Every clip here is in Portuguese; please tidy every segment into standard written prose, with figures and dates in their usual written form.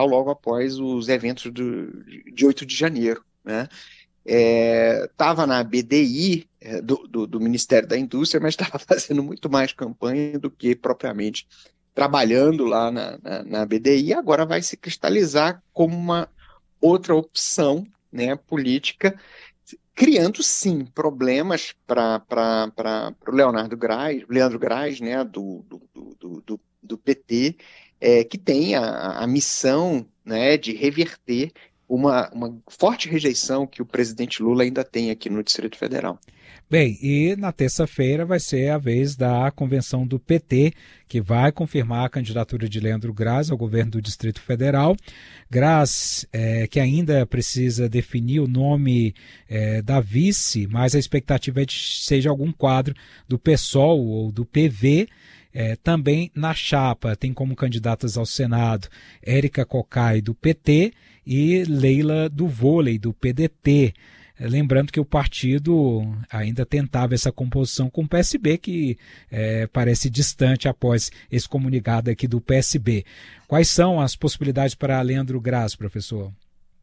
logo após os eventos de 8 de janeiro, né? Estava na BDI do Ministério da Indústria, mas estava fazendo muito mais campanha do que propriamente trabalhando lá na BDI. Agora vai se cristalizar como uma outra opção, né, política, criando sim problemas para o Leandro Graz, né, do PT, que tem a missão, né, de reverter uma forte rejeição que o presidente Lula ainda tem aqui no Distrito Federal. Bem, e na terça-feira vai ser a vez da convenção do PT, que vai confirmar a candidatura de Leandro Graz ao governo do Distrito Federal. Graz, que ainda precisa definir o nome da vice, mas a expectativa é de que seja algum quadro do PSOL ou do PV. Também na chapa tem como candidatas ao Senado Érica Cocai, do PT, e Leila do Vôlei, do PDT. Lembrando que o partido ainda tentava essa composição com o PSB, que parece distante após esse comunicado aqui do PSB. Quais são as possibilidades para Leandro Graz, professor?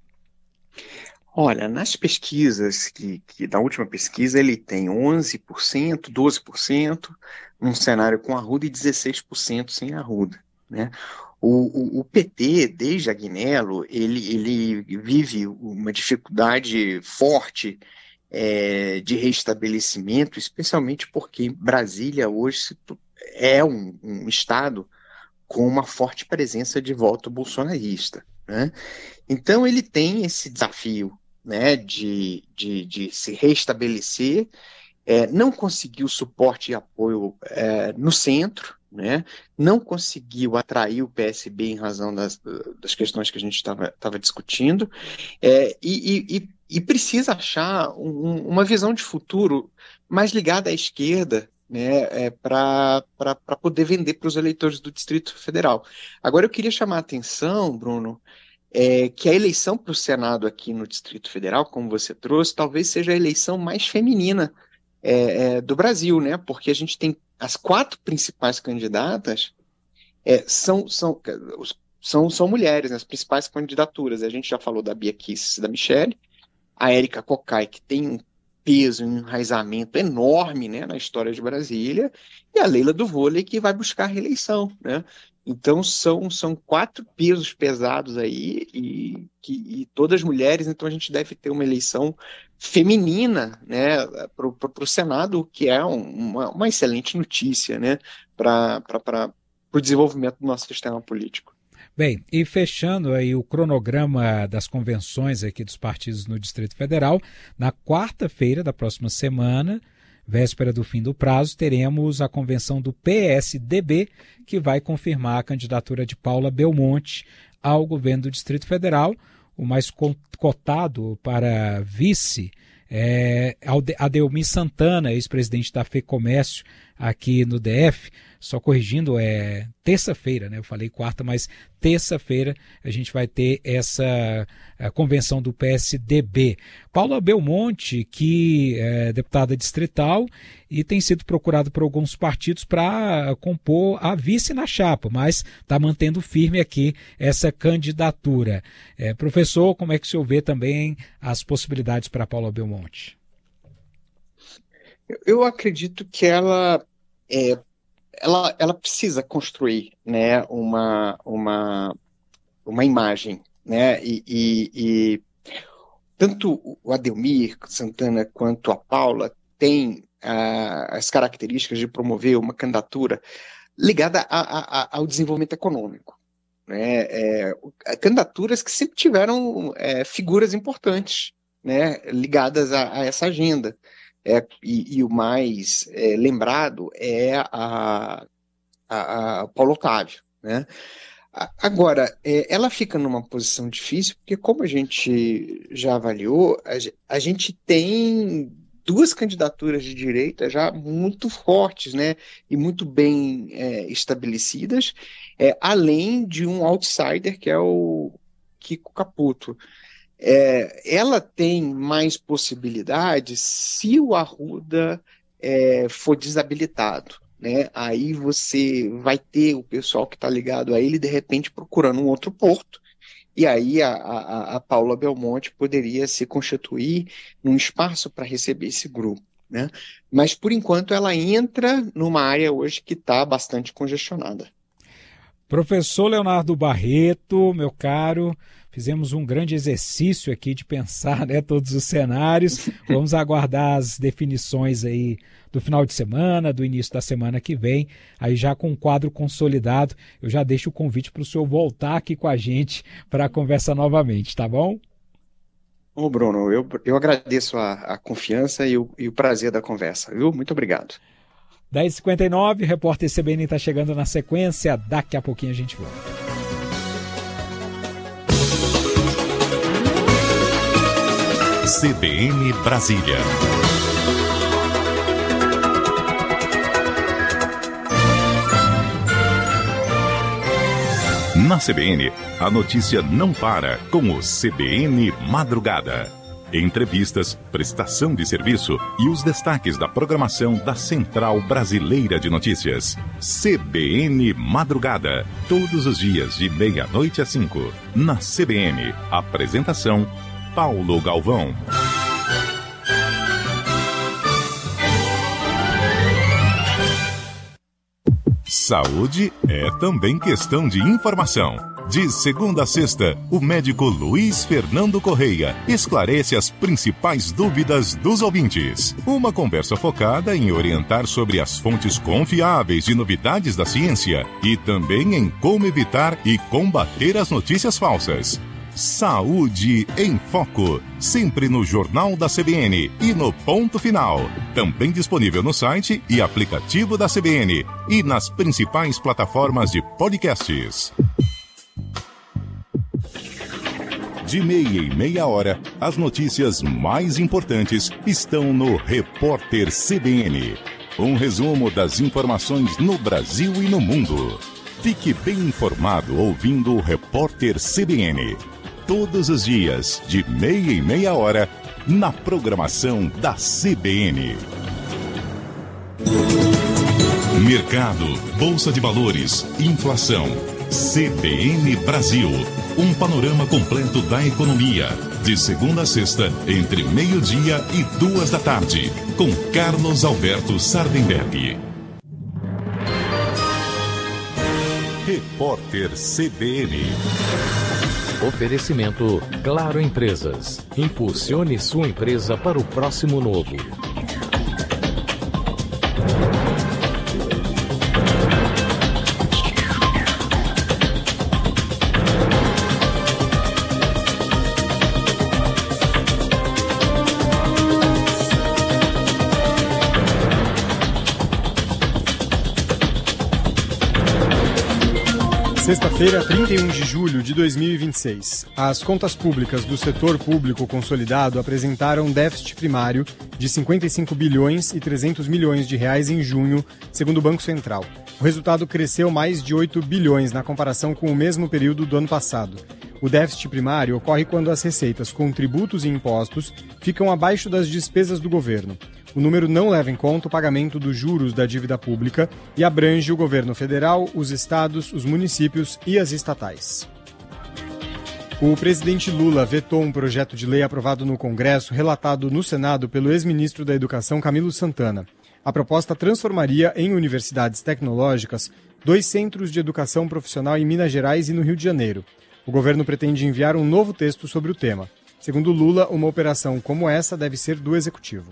Olha, nas pesquisas, na última pesquisa ele tem 11%, 12%, num cenário com Arruda e 16% sem Arruda, né? O PT, desde Agnello, ele vive uma dificuldade forte de reestabelecimento, especialmente porque Brasília hoje é um estado com uma forte presença de voto bolsonarista, né? Então ele tem esse desafio, né, de se restabelecer, não conseguiu suporte e apoio no centro, né? Não conseguiu atrair o PSB em razão das questões que a gente estava discutindo, e precisa achar uma visão de futuro mais ligada à esquerda, né, para poder vender para os eleitores do Distrito Federal. Agora, eu queria chamar a atenção, Bruno, que a eleição para o Senado aqui no Distrito Federal, como você trouxe, talvez seja a eleição mais feminina do Brasil, né? Porque a gente tem as quatro principais candidatas são mulheres, né? As principais candidaturas. A gente já falou da Bia Kicis, da Michelle, a Érica Cocai, que tem um peso, um enraizamento enorme, né, na história de Brasília, e a Leila do Vôlei, que vai buscar a reeleição, né? Então são quatro pesos pesados aí, e todas mulheres, então a gente deve ter uma eleição feminina, né, para o Senado, que é uma excelente notícia, né, para o desenvolvimento do nosso sistema político. Bem, e fechando aí o cronograma das convenções aqui dos partidos no Distrito Federal, na quarta-feira da próxima semana, véspera do fim do prazo, teremos a convenção do PSDB, que vai confirmar a candidatura de Paula Belmonte ao governo do Distrito Federal. O mais cotado para vice é Adelmir Santana, ex-presidente da FEComércio aqui no DF. Só corrigindo, terça-feira, né? Eu falei quarta, mas terça-feira a gente vai ter essa convenção do PSDB. Paula Belmonte, que é deputada distrital e tem sido procurada por alguns partidos para compor a vice na chapa, mas está mantendo firme aqui essa candidatura. Professor, como é que o senhor vê também as possibilidades para Paula Belmonte? Eu acredito que ela precisa construir, né, uma imagem, né, e tanto o Adelmir Santana quanto a Paula têm as características de promover uma candidatura ligada ao desenvolvimento econômico, né, candidaturas que sempre tiveram figuras importantes, né, ligadas a essa agenda. E o mais lembrado é a Paulo Otávio, né? Agora, ela fica numa posição difícil, porque como a gente já avaliou, a gente tem duas candidaturas de direita já muito fortes, né? E muito bem estabelecidas, além de um outsider que é o Kiko Caputo. Ela tem mais possibilidades se o Arruda for desabilitado, né? Aí você vai ter o pessoal que está ligado a ele, de repente, procurando um outro porto, e aí a Paula Belmonte poderia se constituir num espaço para receber esse grupo, né? Mas, por enquanto, ela entra numa área hoje que está bastante congestionada. Professor Leonardo Barreto, meu caro, fizemos um grande exercício aqui de pensar, né, todos os cenários. Vamos aguardar as definições aí do final de semana, do início da semana que vem, aí já com um quadro consolidado. Eu já deixo o convite para o senhor voltar aqui com a gente para conversar novamente, tá bom? Ô, Bruno, eu agradeço a confiança e o prazer da conversa, viu? Muito obrigado. 10h59, repórter CBN está chegando na sequência, daqui a pouquinho a gente volta. CBN Brasília. Na CBN, a notícia não para com o CBN Madrugada. Entrevistas, prestação de serviço e os destaques da programação da Central Brasileira de Notícias. CBN Madrugada. Todos os dias de 00:30 às 5. Na CBN. Apresentação: Paulo Galvão. Saúde é também questão de informação. De segunda a sexta, o médico Luiz Fernando Correia esclarece as principais dúvidas dos ouvintes. Uma conversa focada em orientar sobre as fontes confiáveis de novidades da ciência e também em como evitar e combater as notícias falsas. Saúde em Foco, sempre no Jornal da CBN e no Ponto Final. Também disponível no site e aplicativo da CBN e nas principais plataformas de podcasts. De 30h30, as notícias mais importantes estão no Repórter CBN. Um resumo das informações no Brasil e no mundo. Fique bem informado ouvindo o Repórter CBN. Todos os dias, de 30h30, na programação da CBN. Mercado, Bolsa de Valores, inflação. CBN Brasil. Um panorama completo da economia. De segunda a sexta, entre 12h e 14h, com Carlos Alberto Sardenberg. Repórter CBN. Oferecimento Claro Empresas. Impulsione sua empresa para o próximo novo. Sexta-feira, 31 de julho de 2026. As contas públicas do setor público consolidado apresentaram déficit primário de 55 bilhões e 300 milhões de reais em junho, segundo o Banco Central. O resultado cresceu mais de 8 bilhões na comparação com o mesmo período do ano passado. O déficit primário ocorre quando as receitas com tributos e impostos ficam abaixo das despesas do governo. O número não leva em conta o pagamento dos juros da dívida pública e abrange o governo federal, os estados, os municípios e as estatais. O presidente Lula vetou um projeto de lei aprovado no Congresso, relatado no Senado pelo ex-ministro da Educação Camilo Santana. A proposta transformaria em universidades tecnológicas 2 centros de educação profissional em Minas Gerais e no Rio de Janeiro. O governo pretende enviar um novo texto sobre o tema. Segundo Lula, uma operação como essa deve ser do Executivo.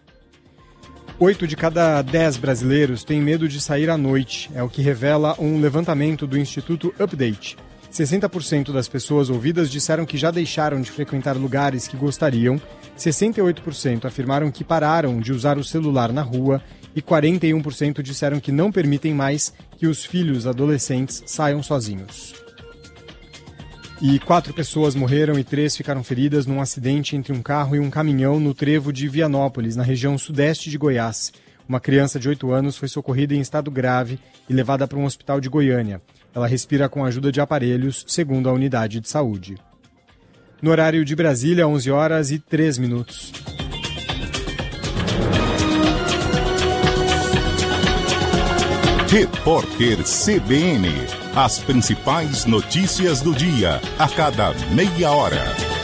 8 de cada 10 brasileiros têm medo de sair à noite, é o que revela um levantamento do Instituto Update. 60% das pessoas ouvidas disseram que já deixaram de frequentar lugares que gostariam, 68% afirmaram que pararam de usar o celular na rua e 41% disseram que não permitem mais que os filhos adolescentes saiam sozinhos. E 4 pessoas morreram e 3 ficaram feridas num acidente entre um carro e um caminhão no trevo de Vianópolis, na região sudeste de Goiás. Uma criança de 8 anos foi socorrida em estado grave e levada para um hospital de Goiânia. Ela respira com a ajuda de aparelhos, segundo a unidade de saúde. No horário de Brasília, 11h03. Repórter CBN. As principais notícias do dia, a cada meia hora.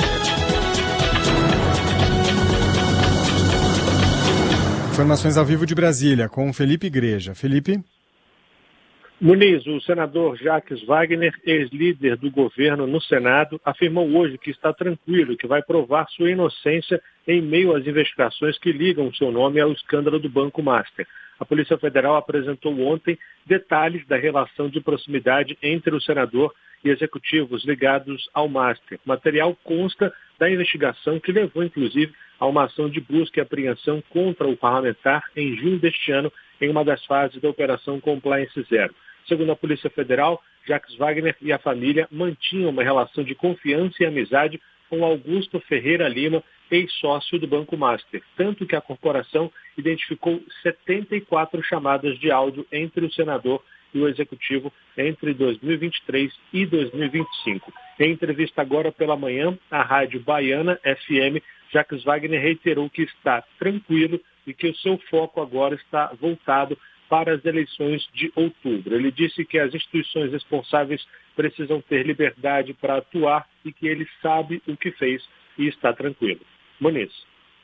Informações ao vivo de Brasília, com Felipe Igreja. Felipe? Muniz, o senador Jacques Wagner, ex-líder do governo no Senado, afirmou hoje que está tranquilo, que vai provar sua inocência em meio às investigações que ligam seu nome ao escândalo do Banco Master. A Polícia Federal apresentou ontem detalhes da relação de proximidade entre o senador e executivos ligados ao Master. O material consta da investigação que levou, inclusive, a uma ação de busca e apreensão contra o parlamentar em junho deste ano, em uma das fases da Operação Compliance Zero. Segundo a Polícia Federal, Jacques Wagner e a família mantinham uma relação de confiança e amizade com Augusto Ferreira Lima, ex-sócio do Banco Master, tanto que a corporação identificou 74 chamadas de áudio entre o senador e o executivo entre 2023 e 2025. Em entrevista agora pela manhã, à Rádio Baiana FM, Jacques Wagner reiterou que está tranquilo e que o seu foco agora está voltado para as eleições de outubro. Ele disse que as instituições responsáveis precisam ter liberdade para atuar e que ele sabe o que fez e está tranquilo. Muniz.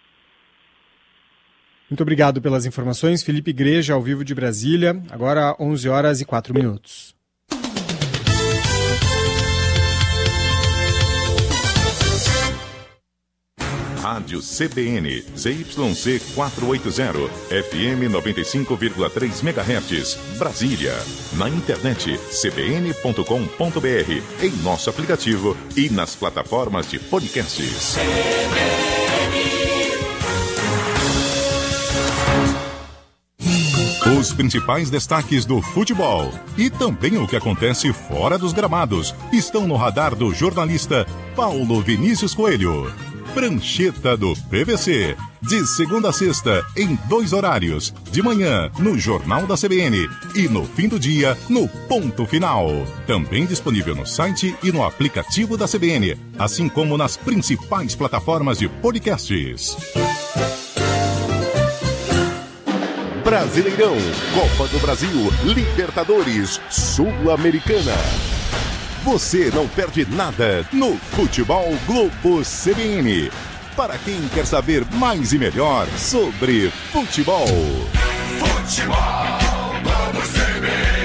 Muito obrigado pelas informações. Felipe Igreja, ao vivo de Brasília. Agora 11 horas e 4 minutos. Rádio CBN, ZYC 480, FM 95,3 MHz, Brasília. Na internet, cbn.com.br, em nosso aplicativo e nas plataformas de podcasts. Os principais destaques do futebol e também o que acontece fora dos gramados estão no radar do jornalista Paulo Vinícius Coelho. Prancheta do PVC, de segunda a sexta, em 2 horários, de manhã, no Jornal da CBN e no fim do dia, no Ponto Final. Também disponível no site e no aplicativo da CBN, assim como nas principais plataformas de podcasts. Brasileirão, Copa do Brasil, Libertadores, Sul-Americana. Você não perde nada no Futebol Globo CBN. Para quem quer saber mais e melhor sobre futebol. Futebol Globo CBN.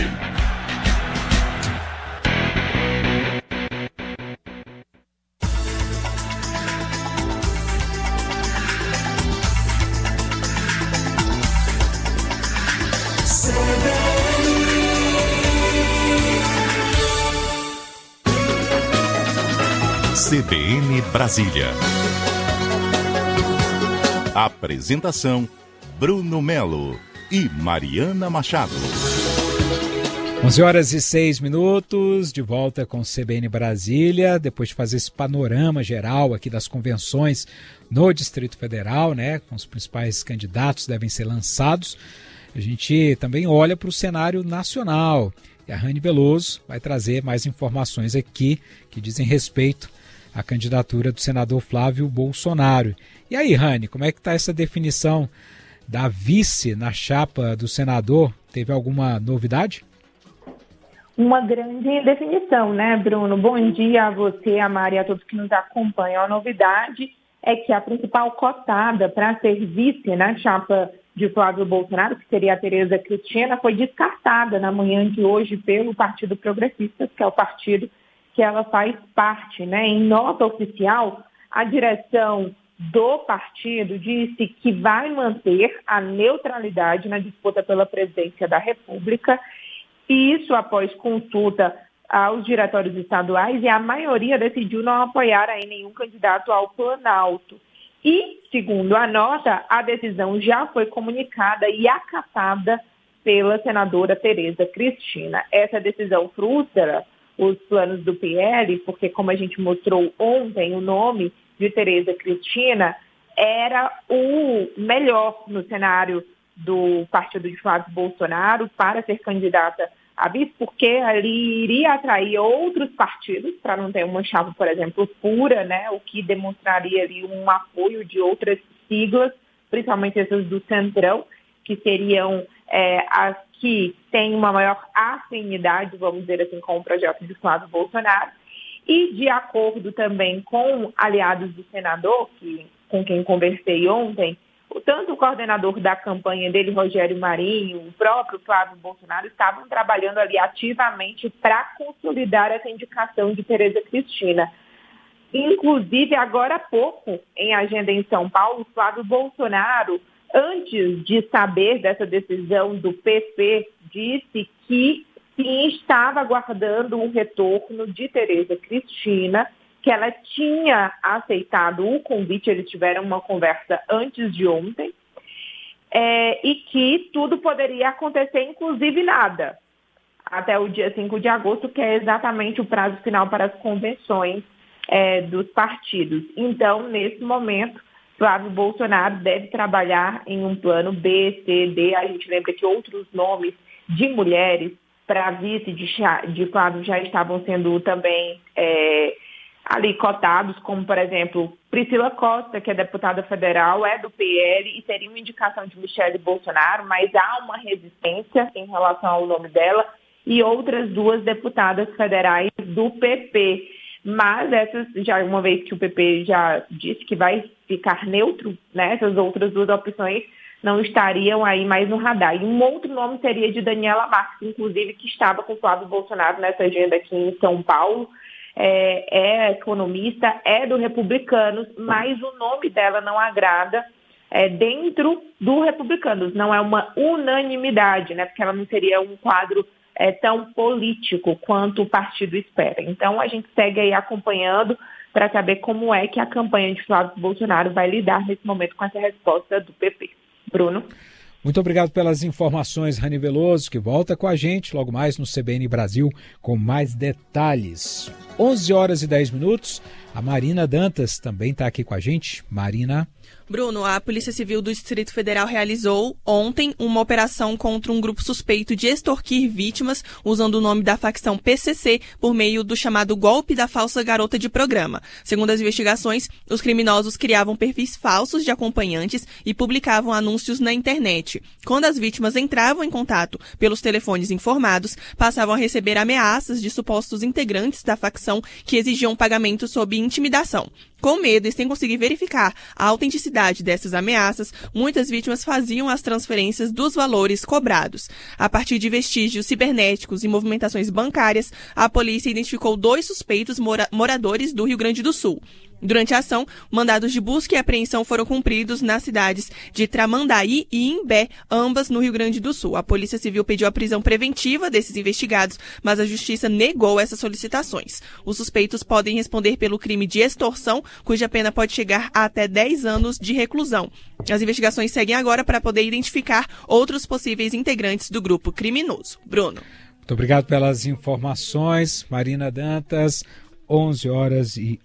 CBN Brasília. Apresentação: Bruno Melo e Mariana Machado. 11 horas e 6 minutos, de volta com CBN Brasília, depois de fazer esse panorama geral aqui das convenções no Distrito Federal, né, com os principais candidatos devem ser lançados. A gente também olha para o cenário nacional e a Rani Veloso vai trazer mais informações aqui que dizem respeito à candidatura do senador Flávio Bolsonaro. E aí, Rani, como é que está essa definição da vice na chapa do senador? Teve alguma novidade? Uma grande definição, né, Bruno? Bom dia a você, a Mari e a todos que nos acompanham. A novidade é que a principal cotada para ser vice na chapa de Flávio Bolsonaro, que seria a Tereza Cristina, foi descartada na manhã de hoje pelo Partido Progressista, que é o partido que ela faz parte, né? Em nota oficial, a direção do partido disse que vai manter a neutralidade na disputa pela presidência da República, e isso após consulta aos diretórios estaduais, e a maioria decidiu não apoiar aí nenhum candidato ao Planalto. E, segundo a nota, a decisão já foi comunicada e acatada pela senadora Tereza Cristina. Essa decisão frustra os planos do PL, porque, como a gente mostrou ontem, o nome de Tereza Cristina era o melhor no cenário do partido de Flávio Bolsonaro para ser candidata a vice, porque ali iria atrair outros partidos, para não ter uma chapa, por exemplo, pura, né, o que demonstraria ali um apoio de outras siglas, principalmente essas do Centrão, que seriam as que têm uma maior afinidade, vamos dizer assim, com o projeto de Flávio Bolsonaro. E de acordo também com aliados do senador, com quem conversei ontem, tanto o coordenador da campanha dele, Rogério Marinho, o próprio Flávio Bolsonaro, estavam trabalhando ali ativamente para consolidar essa indicação de Tereza Cristina. Inclusive, agora há pouco, em agenda em São Paulo, Flávio Bolsonaro, antes de saber dessa decisão do PP, disse que sim, estava aguardando o retorno de Tereza Cristina, que ela tinha aceitado o convite, eles tiveram uma conversa antes de ontem, e que tudo poderia acontecer, inclusive nada, até o dia 5 de agosto, que é exatamente o prazo final para as convenções dos partidos. Então, nesse momento, Flávio Bolsonaro deve trabalhar em um plano B, C, D. A gente lembra que outros nomes de mulheres para vice de Flávio já estavam sendo também ali cotados, como, por exemplo, Priscila Costa, que é deputada federal, é do PL e seria uma indicação de Michele Bolsonaro, mas há uma resistência em relação ao nome dela, e outras 2 deputadas federais do PP. Mas essas, já uma vez que o PP já disse que vai ficar neutro, né, essas outras 2 opções não estariam aí mais no radar. E um outro nome seria de Daniela Marques, inclusive, que estava com Flávio Bolsonaro nessa agenda aqui em São Paulo. É economista, é do Republicanos, mas o nome dela não agrada dentro do Republicanos. Não é uma unanimidade, né, porque ela não seria um quadro tão político quanto o partido espera. Então, a gente segue aí acompanhando para saber como é que a campanha de Flávio Bolsonaro vai lidar nesse momento com essa resposta do PP. Bruno? Muito obrigado pelas informações, Rani Veloso, que volta com a gente logo mais no CBN Brasil com mais detalhes. 11h10. A Marina Dantas também está aqui com a gente. Marina. Bruno, a Polícia Civil do Distrito Federal realizou ontem uma operação contra um grupo suspeito de extorquir vítimas usando o nome da facção PCC por meio do chamado golpe da falsa garota de programa. Segundo as investigações, os criminosos criavam perfis falsos de acompanhantes e publicavam anúncios na internet. Quando as vítimas entravam em contato pelos telefones informados, passavam a receber ameaças de supostos integrantes da facção que exigiam pagamento sob intimidação. Com medo e sem conseguir verificar a autenticidade dessas ameaças, muitas vítimas faziam as transferências dos valores cobrados. A partir de vestígios cibernéticos e movimentações bancárias, a polícia identificou 2 suspeitos moradores do Rio Grande do Sul. Durante a ação, mandados de busca e apreensão foram cumpridos nas cidades de Tramandaí e Imbé, ambas no Rio Grande do Sul. A Polícia Civil pediu a prisão preventiva desses investigados, mas a Justiça negou essas solicitações. Os suspeitos podem responder pelo crime de extorsão, cuja pena pode chegar a até 10 anos de reclusão. As investigações seguem agora para poder identificar outros possíveis integrantes do grupo criminoso. Bruno. Muito obrigado pelas informações, Marina Dantas. 11h11.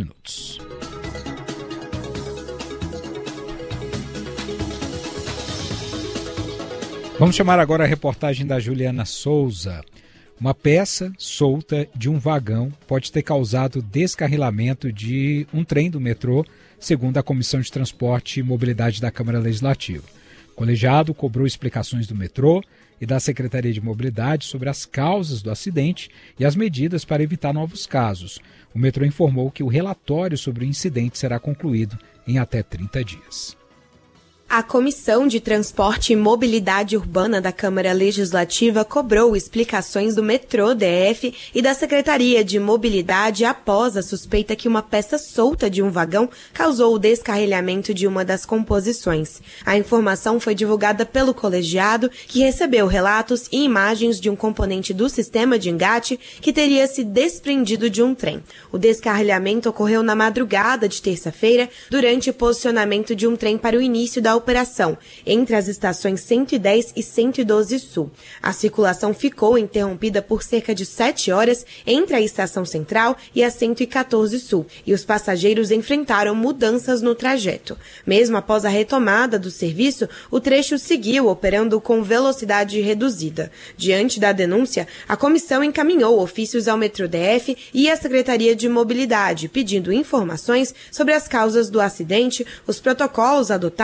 Vamos chamar agora a reportagem da Juliana Souza. Uma peça solta de um vagão pode ter causado descarrilamento de um trem do metrô, segundo a Comissão de Transporte e Mobilidade da Câmara Legislativa. O colegiado cobrou explicações do metrô e da Secretaria de Mobilidade sobre as causas do acidente e as medidas para evitar novos casos. O metrô informou que o relatório sobre o incidente será concluído em até 30 dias. A Comissão de Transporte e Mobilidade Urbana da Câmara Legislativa cobrou explicações do metrô DF e da Secretaria de Mobilidade após a suspeita que uma peça solta de um vagão causou o descarrilhamento de uma das composições. A informação foi divulgada pelo colegiado, que recebeu relatos e imagens de um componente do sistema de engate que teria se desprendido de um trem. O descarrilhamento ocorreu na madrugada de terça-feira, durante o posicionamento de um trem para o início da operação, entre as estações 110 e 112 Sul. A circulação ficou interrompida por cerca de 7 horas entre a Estação Central e a 114 Sul, e os passageiros enfrentaram mudanças no trajeto. Mesmo após a retomada do serviço, o trecho seguiu operando com velocidade reduzida. Diante da denúncia, a comissão encaminhou ofícios ao Metrô DF e à Secretaria de Mobilidade, pedindo informações sobre as causas do acidente, os protocolos adotados,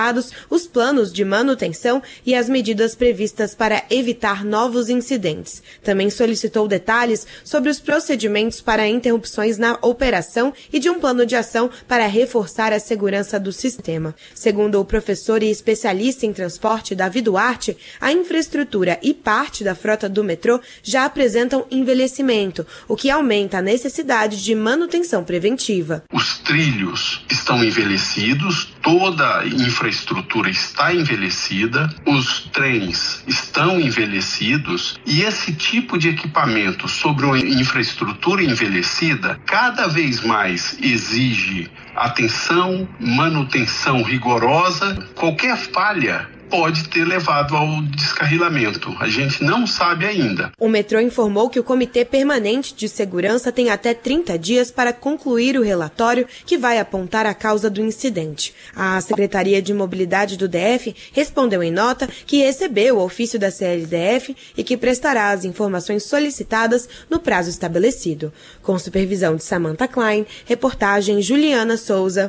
os planos de manutenção e as medidas previstas para evitar novos incidentes. Também solicitou detalhes sobre os procedimentos para interrupções na operação e de um plano de ação para reforçar a segurança do sistema. Segundo o professor e especialista em transporte Davi Duarte, a infraestrutura e parte da frota do metrô já apresentam envelhecimento, o que aumenta a necessidade de manutenção preventiva. Os trilhos estão envelhecidos, toda a infraestrutura está envelhecida, os trens estão envelhecidos e esse tipo de equipamento sobre uma infraestrutura envelhecida cada vez mais exige atenção, manutenção rigorosa. Qualquer falha pode ter levado ao descarrilamento. A gente não sabe ainda. O metrô informou que o Comitê Permanente de Segurança tem até 30 dias para concluir o relatório que vai apontar a causa do incidente. A Secretaria de Mobilidade do DF respondeu em nota que recebeu o ofício da CLDF e que prestará as informações solicitadas no prazo estabelecido. Com supervisão de Samantha Klein, reportagem Juliana Souza.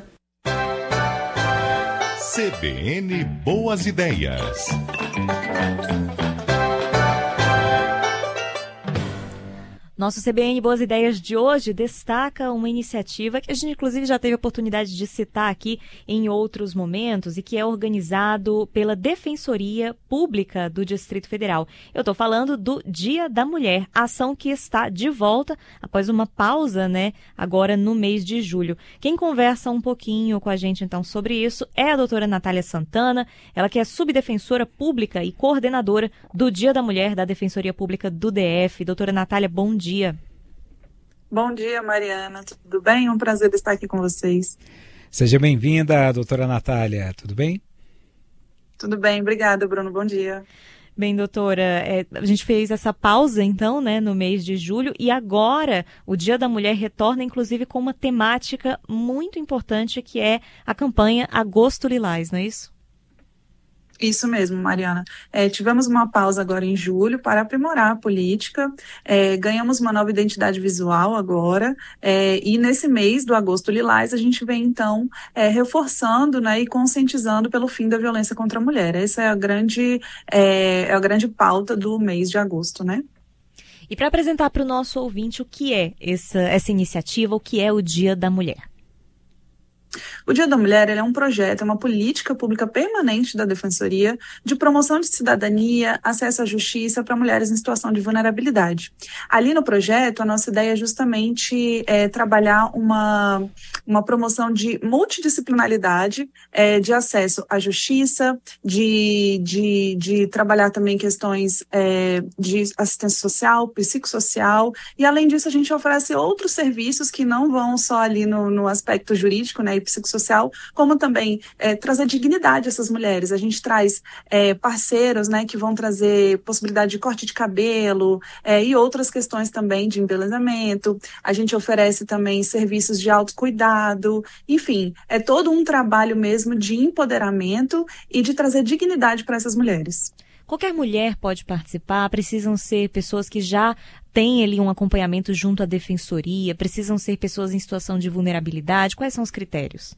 CBN Boas Ideias. Nosso CBN Boas Ideias de hoje destaca uma iniciativa que a gente inclusive já teve a oportunidade de citar aqui em outros momentos e que é organizado pela Defensoria Pública do Distrito Federal. Eu estou falando do Dia da Mulher, ação que está de volta após uma pausa, agora no mês de julho. Quem conversa um pouquinho com a gente então sobre isso é a doutora Natália Santana, ela que é subdefensora pública e coordenadora do Dia da Mulher da Defensoria Pública do DF. Doutora Natália, bom dia. Bom dia, Mariana. Tudo bem? É um prazer estar aqui com vocês. Seja bem-vinda, doutora Natália. Tudo bem? Tudo bem. Obrigada, Bruno. Bom dia. Bem, doutora, a gente fez essa pausa, então, no mês de julho, e agora o Dia da Mulher retorna, inclusive, com uma temática muito importante, que é a campanha Agosto Lilás, não é isso? Isso mesmo, Mariana. Tivemos uma pausa agora em julho para aprimorar a política, ganhamos uma nova identidade visual agora, e nesse mês do Agosto Lilás a gente vem então reforçando e conscientizando pelo fim da violência contra a mulher. Essa é a grande pauta do mês de agosto, né? E para apresentar para o nosso ouvinte o que é essa iniciativa, o que é o Dia da Mulher? O Dia da Mulher é um projeto, é uma política pública permanente da Defensoria de promoção de cidadania, acesso à justiça para mulheres em situação de vulnerabilidade. Ali no projeto, a nossa ideia é justamente trabalhar uma promoção de multidisciplinaridade, de acesso à justiça, de trabalhar também questões de assistência social, psicossocial, e além disso a gente oferece outros serviços que não vão só ali no aspecto jurídico, e psicossocial, como também trazer dignidade a essas mulheres. A gente traz parceiros, que vão trazer possibilidade de corte de cabelo e outras questões também de embelezamento. A gente oferece também serviços de autocuidado. Enfim, é todo um trabalho mesmo de empoderamento e de trazer dignidade para essas mulheres. Qualquer mulher pode participar? Precisam ser pessoas que já têm ali um acompanhamento junto à defensoria? Precisam ser pessoas em situação de vulnerabilidade? Quais são os critérios?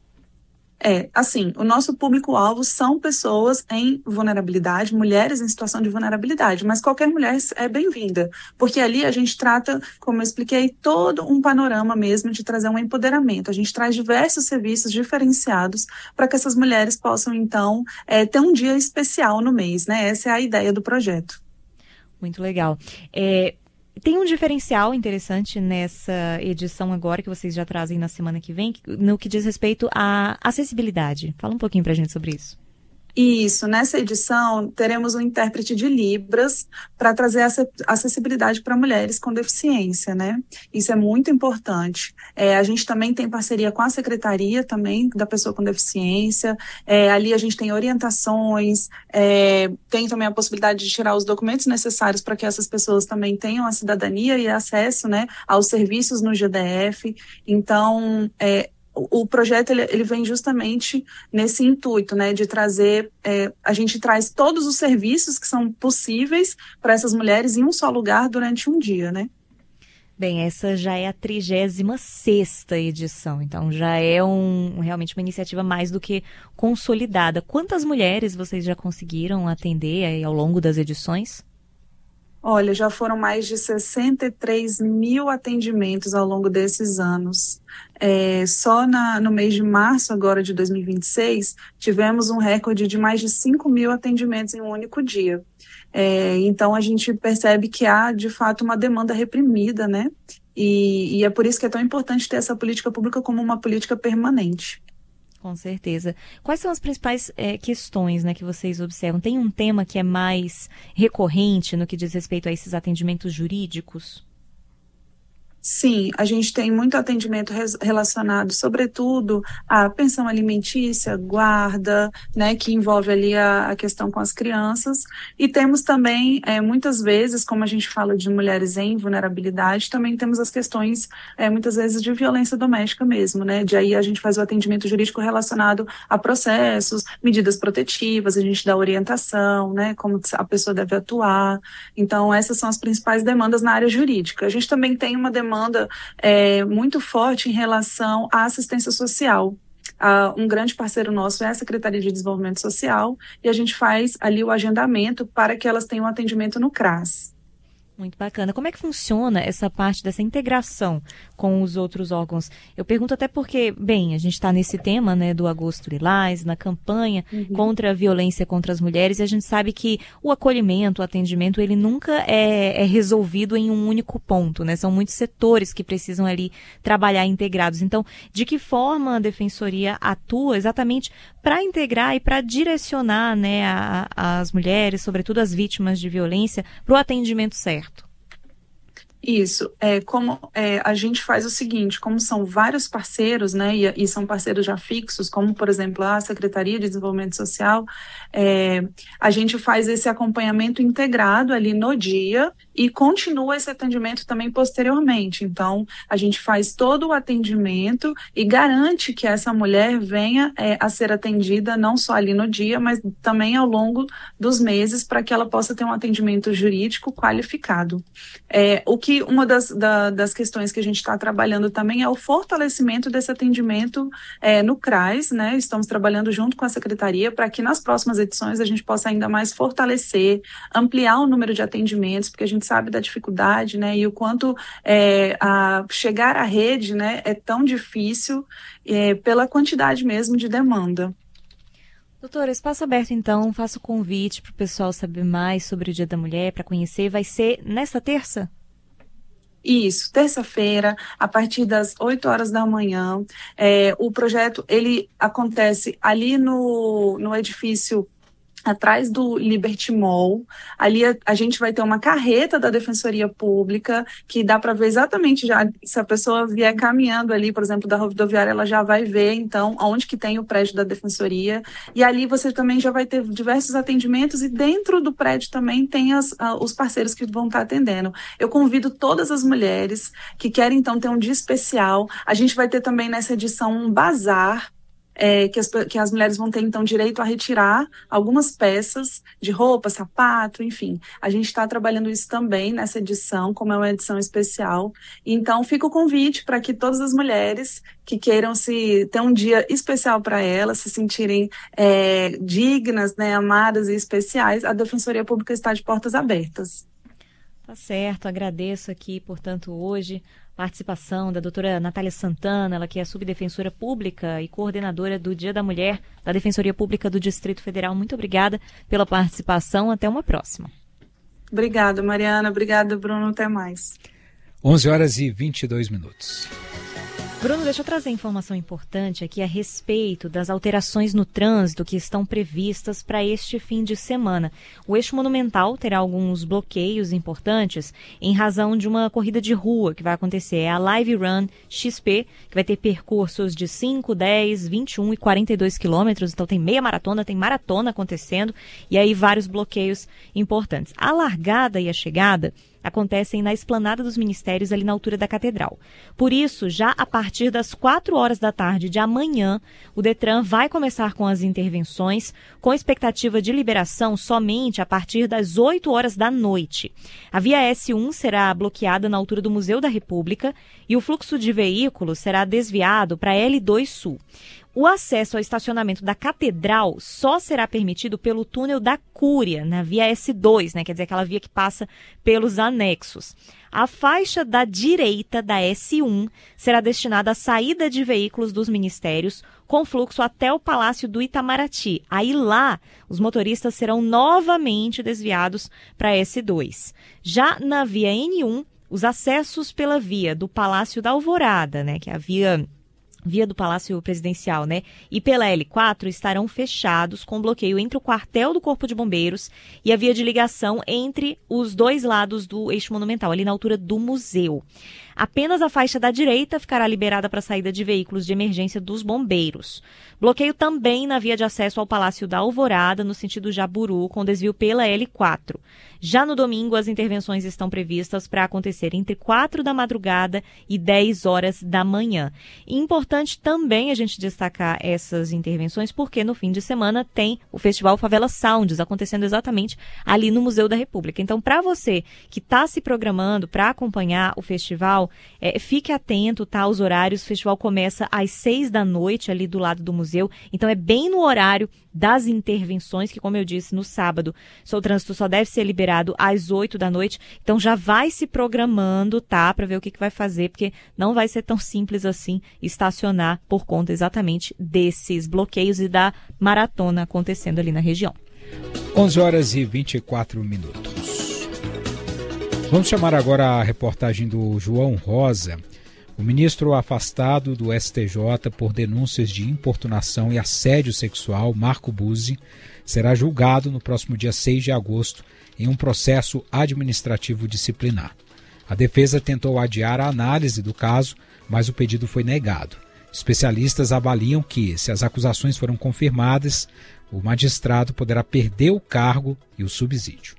O nosso público-alvo são pessoas em vulnerabilidade, mulheres em situação de vulnerabilidade, mas qualquer mulher é bem-vinda, porque ali a gente trata, como eu expliquei, todo um panorama mesmo de trazer um empoderamento. A gente traz diversos serviços diferenciados para que essas mulheres possam, então, ter um dia especial no mês, Essa é a ideia do projeto. Muito legal. Tem um diferencial interessante nessa edição agora, que vocês já trazem na semana que vem, no que diz respeito à acessibilidade. Fala um pouquinho pra gente sobre isso. Isso, nessa edição teremos um intérprete de Libras para trazer acessibilidade para mulheres com deficiência, Isso é muito importante. A gente também tem parceria com a Secretaria também da Pessoa com Deficiência, ali a gente tem orientações, tem também a possibilidade de tirar os documentos necessários para que essas pessoas também tenham a cidadania e acesso, aos serviços no GDF. Então, o projeto ele vem justamente nesse intuito, de trazer, a gente traz todos os serviços que são possíveis para essas mulheres em um só lugar durante um dia, Bem, essa já é a 36ª edição, então já é realmente uma iniciativa mais do que consolidada. Quantas mulheres vocês já conseguiram atender aí ao longo das edições? Olha, já foram mais de 63 mil atendimentos ao longo desses anos. Só no mês de março agora de 2026, tivemos um recorde de mais de 5 mil atendimentos em um único dia. Então, a gente percebe que há, de fato, uma demanda reprimida, né? E é por isso que é tão importante ter essa política pública como uma política permanente. Com certeza. Quais são as principais questões, né, que vocês observam? Tem um tema que é mais recorrente no que diz respeito a esses atendimentos jurídicos? Sim, a gente tem muito atendimento relacionado, sobretudo, à pensão alimentícia, guarda, né, que envolve ali a questão com as crianças. E temos também, muitas vezes, como a gente fala de mulheres em vulnerabilidade, também temos as questões, muitas vezes, de violência doméstica mesmo, né? De aí a gente faz o atendimento jurídico relacionado a processos, medidas protetivas, a gente dá orientação, né, como a pessoa deve atuar. Então, essas são as principais demandas na área jurídica. A gente também tem uma demanda muito forte em relação à assistência social. Um grande parceiro nosso é a Secretaria de Desenvolvimento Social e a gente faz ali o agendamento para que elas tenham atendimento no CRAS. Muito bacana. Como é que funciona essa parte dessa integração com os outros órgãos? Eu pergunto até porque, bem, a gente está nesse tema, né, do Agosto Lilás, na campanha contra a violência contra as mulheres, e a gente sabe que o acolhimento, o atendimento, ele nunca é resolvido em um único ponto, né? São muitos setores que precisam ali trabalhar integrados. Então, de que forma a Defensoria atua exatamente para integrar e para direcionar, né, as mulheres, sobretudo as vítimas de violência, para o atendimento certo? Isso, a gente faz o seguinte, como são vários parceiros, né, e são parceiros já fixos, como, por exemplo, a Secretaria de Desenvolvimento Social, a gente faz esse acompanhamento integrado ali no dia e continua esse atendimento também posteriormente. Então, a gente faz todo o atendimento e garante que essa mulher venha a ser atendida não só ali no dia, mas também ao longo dos meses, para que ela possa ter um atendimento jurídico qualificado. Uma das questões que a gente está trabalhando também é o fortalecimento desse atendimento no CRAS, né? Estamos trabalhando junto com a Secretaria para que nas próximas edições a gente possa ainda mais fortalecer, ampliar o número de atendimentos, porque a gente sabe da dificuldade, né? E o quanto chegar à rede, né, é tão difícil pela quantidade mesmo de demanda. Doutora, espaço aberto então, faço o convite para o pessoal saber mais sobre o Dia da Mulher, para conhecer. Vai ser nesta terça? Isso, terça-feira, a partir das 8 horas da manhã. O projeto, ele acontece ali no edifício atrás do Liberty Mall. Ali a gente vai ter uma carreta da Defensoria Pública, que dá para ver exatamente já, se a pessoa vier caminhando ali, por exemplo, da rodoviária, ela já vai ver, então, onde que tem o prédio da Defensoria. E ali você também já vai ter diversos atendimentos e dentro do prédio também tem os parceiros que vão estar atendendo. Eu convido todas as mulheres que querem, então, ter um dia especial. A gente vai ter também nessa edição um bazar, que as mulheres vão ter, então, direito a retirar algumas peças de roupa, sapato, enfim. A gente está trabalhando isso também nessa edição, como é uma edição especial. Então, fica o convite para que todas as mulheres que queiram ter um dia especial para elas, se sentirem dignas, né, amadas e especiais, a Defensoria Pública está de portas abertas. Tá certo, agradeço aqui, portanto, hoje participação da doutora Natália Santana, ela que é subdefensora pública e coordenadora do Dia da Mulher da Defensoria Pública do Distrito Federal. Muito obrigada pela participação. Até uma próxima. Obrigada, Mariana. Obrigada, Bruno. Até mais. 11h22. Bruno, deixa eu trazer informação importante aqui a respeito das alterações no trânsito que estão previstas para este fim de semana. O eixo monumental terá alguns bloqueios importantes em razão de uma corrida de rua que vai acontecer. É a Live Run XP, que vai ter percursos de 5, 10, 21 e 42 quilômetros. Então tem meia maratona, tem maratona acontecendo e aí vários bloqueios importantes. A largada e a chegada acontecem na esplanada dos ministérios, ali na altura da Catedral. Por isso, já a partir das 4 horas da tarde de amanhã, o Detran vai começar com as intervenções, com expectativa de liberação somente a partir das 8 horas da noite. A via S1 será bloqueada na altura do Museu da República e o fluxo de veículos será desviado para a L2 Sul. O acesso ao estacionamento da Catedral só será permitido pelo túnel da Cúria, na via S2, quer dizer, aquela via que passa pelos anexos. A faixa da direita da S1 será destinada à saída de veículos dos ministérios, com fluxo até o Palácio do Itamaraty. Aí lá, os motoristas serão novamente desviados para a S2. Já na via N1, os acessos pela via do Palácio da Alvorada, que é a via do Palácio Presidencial, e pela L4 estarão fechados com bloqueio entre o quartel do Corpo de Bombeiros e a via de ligação entre os dois lados do eixo monumental, ali na altura do museu. Apenas a faixa da direita ficará liberada para a saída de veículos de emergência dos bombeiros. Bloqueio também na via de acesso ao Palácio da Alvorada, no sentido Jaburu, com desvio pela L4. Já no domingo, as intervenções estão previstas para acontecer entre 4 da madrugada e 10 horas da manhã. E importante também a gente destacar essas intervenções, porque no fim de semana tem o Festival Favela Sounds, acontecendo exatamente ali no Museu da República. Então, para você que está se programando para acompanhar o festival, fique atento, aos horários. O festival começa às 6 da noite, ali do lado do museu. Então, é bem no horário das intervenções, que, como eu disse, no sábado, o trânsito só deve ser liberado às 8 da noite. Então, já vai se programando, para ver o que vai fazer, porque não vai ser tão simples assim estacionar por conta exatamente desses bloqueios e da maratona acontecendo ali na região. 11 horas e 24 minutos. Vamos chamar agora a reportagem do João Rosa. O ministro afastado do STJ por denúncias de importunação e assédio sexual, Marco Buzzi, será julgado no próximo dia 6 de agosto em um processo administrativo disciplinar. A defesa tentou adiar a análise do caso, mas o pedido foi negado. Especialistas avaliam que, se as acusações foram confirmadas, o magistrado poderá perder o cargo e o subsídio.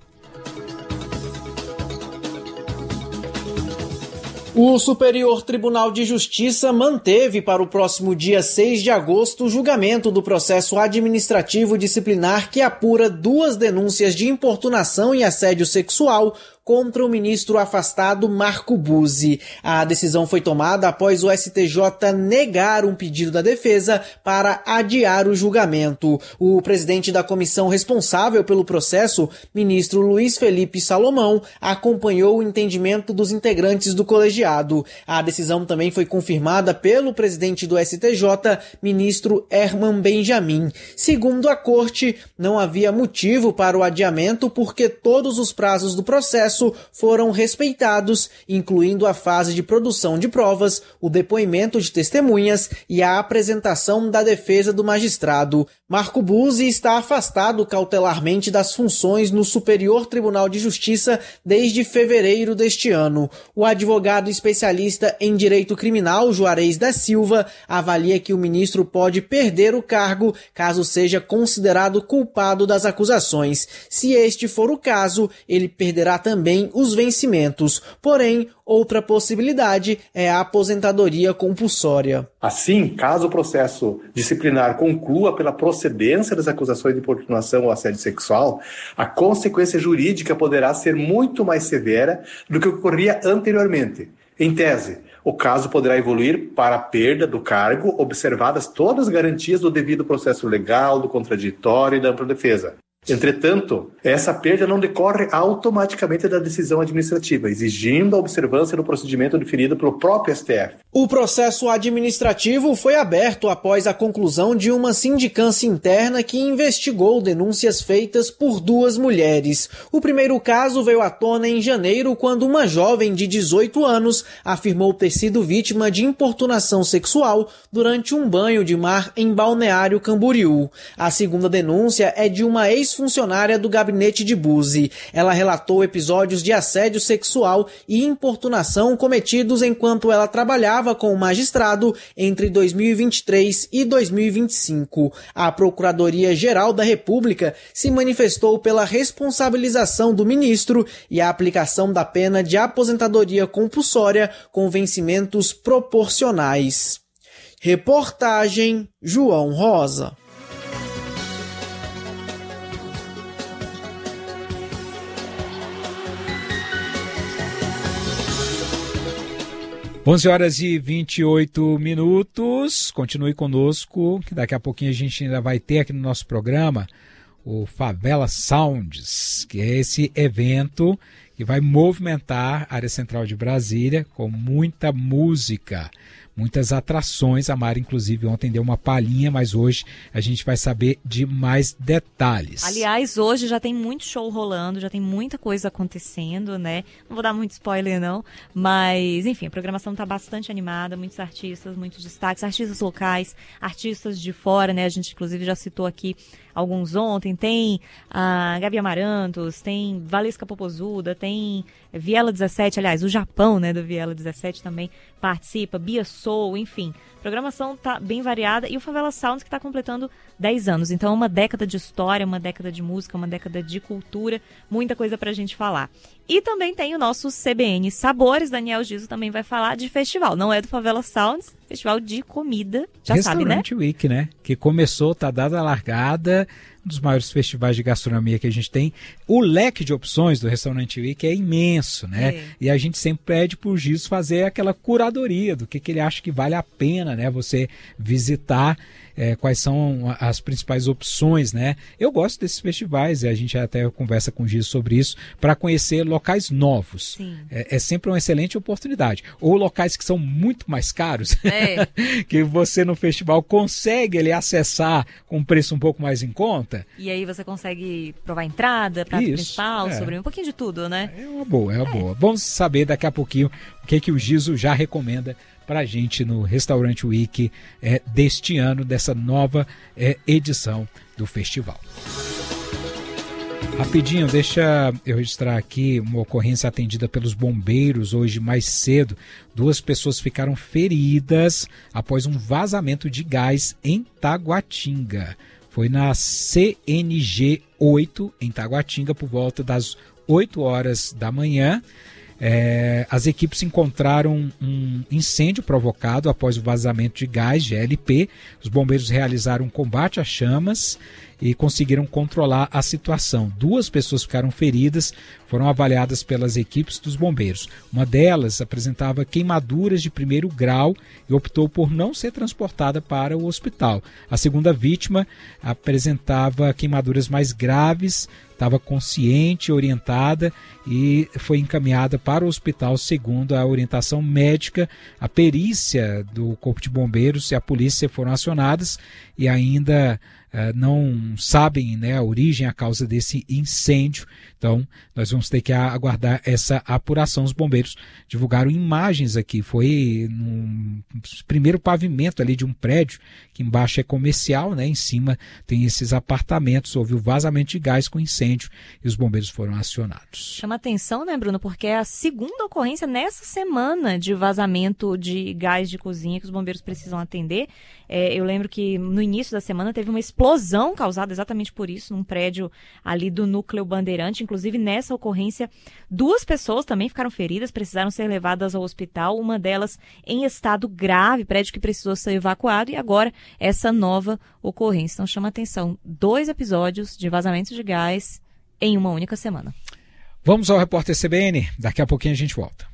O Superior Tribunal de Justiça manteve para o próximo dia 6 de agosto o julgamento do processo administrativo disciplinar que apura 2 denúncias de importunação e assédio sexual contra o ministro afastado Marco Buzzi. A decisão foi tomada após o STJ negar um pedido da defesa para adiar o julgamento. O presidente da comissão responsável pelo processo, ministro Luiz Felipe Salomão, acompanhou o entendimento dos integrantes do colegiado. A decisão também foi confirmada pelo presidente do STJ, ministro Herman Benjamin. Segundo a corte, não havia motivo para o adiamento porque todos os prazos do processo foram respeitados, incluindo a fase de produção de provas, o depoimento de testemunhas e a apresentação da defesa do magistrado. Marco Buzzi está afastado cautelarmente das funções no Superior Tribunal de Justiça desde fevereiro deste ano. O advogado especialista em direito criminal, Juarez da Silva, avalia que o ministro pode perder o cargo caso seja considerado culpado das acusações. Se este for o caso, ele perderá também os vencimentos. Porém, outra possibilidade é a aposentadoria compulsória. Assim, caso o processo disciplinar conclua pela procedência das acusações de importunação ou assédio sexual, a consequência jurídica poderá ser muito mais severa do que ocorria anteriormente. Em tese, o caso poderá evoluir para a perda do cargo, observadas todas as garantias do devido processo legal, do contraditório e da ampla defesa. Entretanto, essa perda não decorre automaticamente da decisão administrativa, exigindo a observância do procedimento definido pelo próprio STF. O processo administrativo foi aberto após a conclusão de uma sindicância interna que investigou denúncias feitas por 2 mulheres. O primeiro caso veio à tona em janeiro, quando uma jovem de 18 anos afirmou ter sido vítima de importunação sexual durante um banho de mar em Balneário Camboriú. A segunda denúncia é de uma ex ex-funcionária do gabinete de Buzzi. Ela relatou episódios de assédio sexual e importunação cometidos enquanto ela trabalhava com o magistrado entre 2023 e 2025. A Procuradoria-Geral da República se manifestou pela responsabilização do ministro e a aplicação da pena de aposentadoria compulsória com vencimentos proporcionais. Reportagem João Rosa. Onze horas e 28 minutos. Continue conosco, que daqui a pouquinho a gente ainda vai ter aqui no nosso programa o Favela Sounds, que é esse evento que vai movimentar a área central de Brasília com muita música, muitas atrações. A Mari, inclusive, ontem deu uma palhinha, mas hoje a gente vai saber de mais detalhes. Aliás, hoje já tem muito show rolando, já tem muita coisa acontecendo, né? Não vou dar muito spoiler, não, mas, enfim, a programação está bastante animada, muitos artistas, muitos destaques, artistas locais, artistas de fora, né? A gente, inclusive, já citou aqui alguns ontem. Tem a Gabi Amarantos, tem Valesca Popozuda, tem Viela 17, aliás, o Japão, né, do Viela 17 também participa, Bia Soul, enfim. A programação tá bem variada e o Favela Sounds que está completando 10 anos. Então é uma década de história, uma década de música, uma década de cultura, muita coisa pra gente falar. E também tem o nosso CBN Sabores, Daniel Giso também vai falar de festival, não é do Favela Sounds, festival de comida, já sabe, né? Restaurant Week, né? Que começou, tá dada a largada, um dos maiores festivais de gastronomia que a gente tem. O leque de opções do Restaurant Week é imenso, né? É. E a gente sempre pede pro Giso fazer aquela curadoria do que ele acha que vale a pena, né? Você visitar, quais são as principais opções, né? Eu gosto desses festivais, e a gente até conversa com o Giso sobre isso, para conhecer locais novos. É sempre uma excelente oportunidade. Ou locais que são muito mais caros, que você no festival consegue acessar com um preço um pouco mais em conta. E aí você consegue provar a entrada, prato principal, sobre um pouquinho de tudo, né? É uma boa. Vamos saber daqui a pouquinho o que o Giso já recomenda para a gente no Restaurant Week deste ano, dessa nova edição do festival. Rapidinho, deixa eu registrar aqui uma ocorrência atendida pelos bombeiros hoje mais cedo. 2 pessoas ficaram feridas após um vazamento de gás em Taguatinga. Foi na CNG 8, em Taguatinga, por volta das 8 horas da manhã. As equipes encontraram um incêndio provocado após o vazamento de gás, GLP. Os bombeiros realizaram um combate às chamas e conseguiram controlar a situação. 2 pessoas ficaram feridas, foram avaliadas pelas equipes dos bombeiros. Uma delas apresentava queimaduras de 1º grau e optou por não ser transportada para o hospital. A segunda vítima apresentava queimaduras mais graves, estava consciente, orientada e foi encaminhada para o hospital segundo a orientação médica. A perícia do Corpo de Bombeiros e a polícia foram acionadas e ainda não sabem, né, a origem, a causa desse incêndio. Então, nós vamos ter que aguardar essa apuração. Os bombeiros divulgaram imagens aqui. Foi no primeiro pavimento ali de um prédio, que embaixo é comercial, né? Em cima tem esses apartamentos. Houve o vazamento de gás com incêndio e os bombeiros foram acionados. Chama atenção, né, Bruno? Porque é a segunda ocorrência nessa semana de vazamento de gás de cozinha que os bombeiros precisam atender. Eu lembro que no início da semana teve uma explosão causada exatamente por isso, num prédio ali do Núcleo Bandeirante. Inclusive, nessa ocorrência, 2 pessoas também ficaram feridas, precisaram ser levadas ao hospital, uma delas em estado grave, prédio que precisou ser evacuado, e agora essa nova ocorrência. Então, chama atenção, 2 episódios de vazamento de gás em uma única semana. Vamos ao Repórter CBN, daqui a pouquinho a gente volta.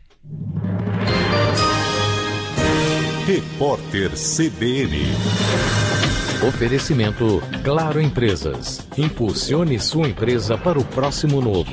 Repórter CBN. Oferecimento Claro Empresas. Impulsione sua empresa para o próximo novo.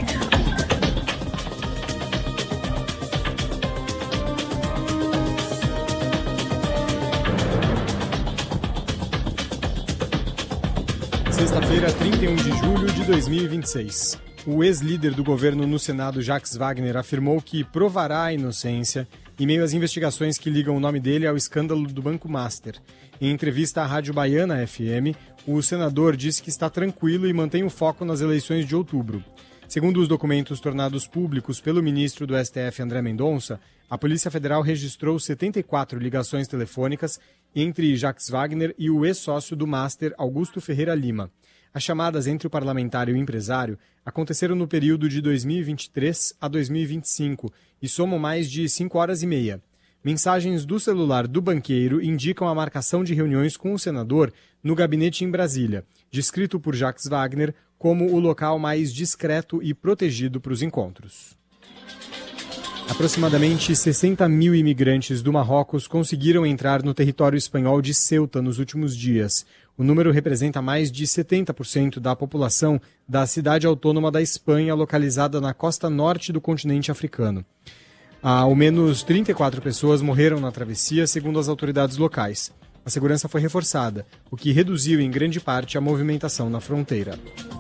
Sexta-feira, 31 de julho de 2026. O ex-líder do governo no Senado, Jacques Wagner, afirmou que provará a inocência em meio às investigações que ligam o nome dele ao escândalo do Banco Master. Em entrevista à Rádio Baiana FM, o senador disse que está tranquilo e mantém o foco nas eleições de outubro. Segundo os documentos tornados públicos pelo ministro do STF, André Mendonça, a Polícia Federal registrou 74 ligações telefônicas entre Jacques Wagner e o ex-sócio do Master, Augusto Ferreira Lima. As chamadas entre o parlamentar e o empresário aconteceram no período de 2023 a 2025 e somam mais de 5 horas e meia. Mensagens do celular do banqueiro indicam a marcação de reuniões com o senador no gabinete em Brasília, descrito por Jacques Wagner como o local mais discreto e protegido para os encontros. Aproximadamente 60 mil imigrantes do Marrocos conseguiram entrar no território espanhol de Ceuta nos últimos dias. O número representa mais de 70% da população da cidade autônoma da Espanha, localizada na costa norte do continente africano. Ao menos 34 pessoas morreram na travessia, segundo as autoridades locais. A segurança foi reforçada, o que reduziu em grande parte a movimentação na fronteira.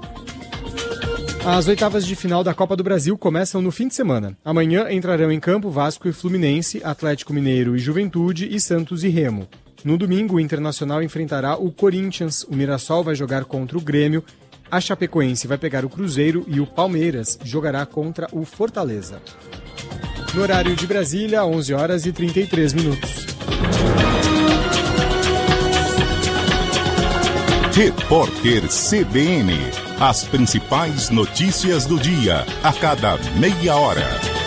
As oitavas de final da Copa do Brasil começam no fim de semana. Amanhã entrarão em campo Vasco e Fluminense, Atlético Mineiro e Juventude e Santos e Remo. No domingo, o Internacional enfrentará o Corinthians, o Mirassol vai jogar contra o Grêmio, a Chapecoense vai pegar o Cruzeiro e o Palmeiras jogará contra o Fortaleza. No horário de Brasília, 11 horas e 33 minutos. Repórter CBN. As principais notícias do dia, a cada meia hora.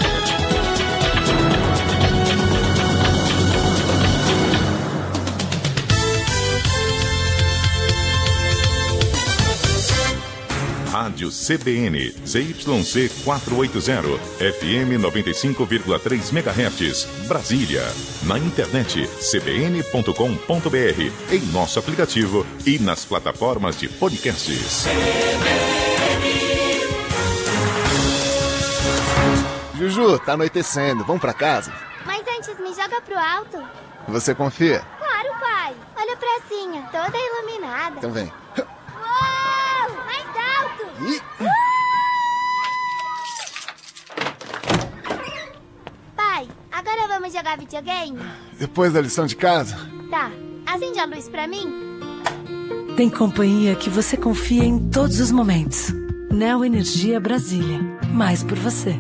Rádio CBN, ZYC 480, FM 95,3 MHz, Brasília. Na internet, cbn.com.br, em nosso aplicativo e nas plataformas de podcasts. Juju, tá anoitecendo, vamos pra casa? Mas antes me joga pro alto. Você confia? Claro, pai. Olha a pracinha, toda iluminada. Então vem. Uou! Mais alto! Pai, agora vamos jogar videogame? Depois da lição de casa? Tá. Acende a luz pra mim. Tem companhia que você confia em todos os momentos. Neo Energia Brasília. Mais por você.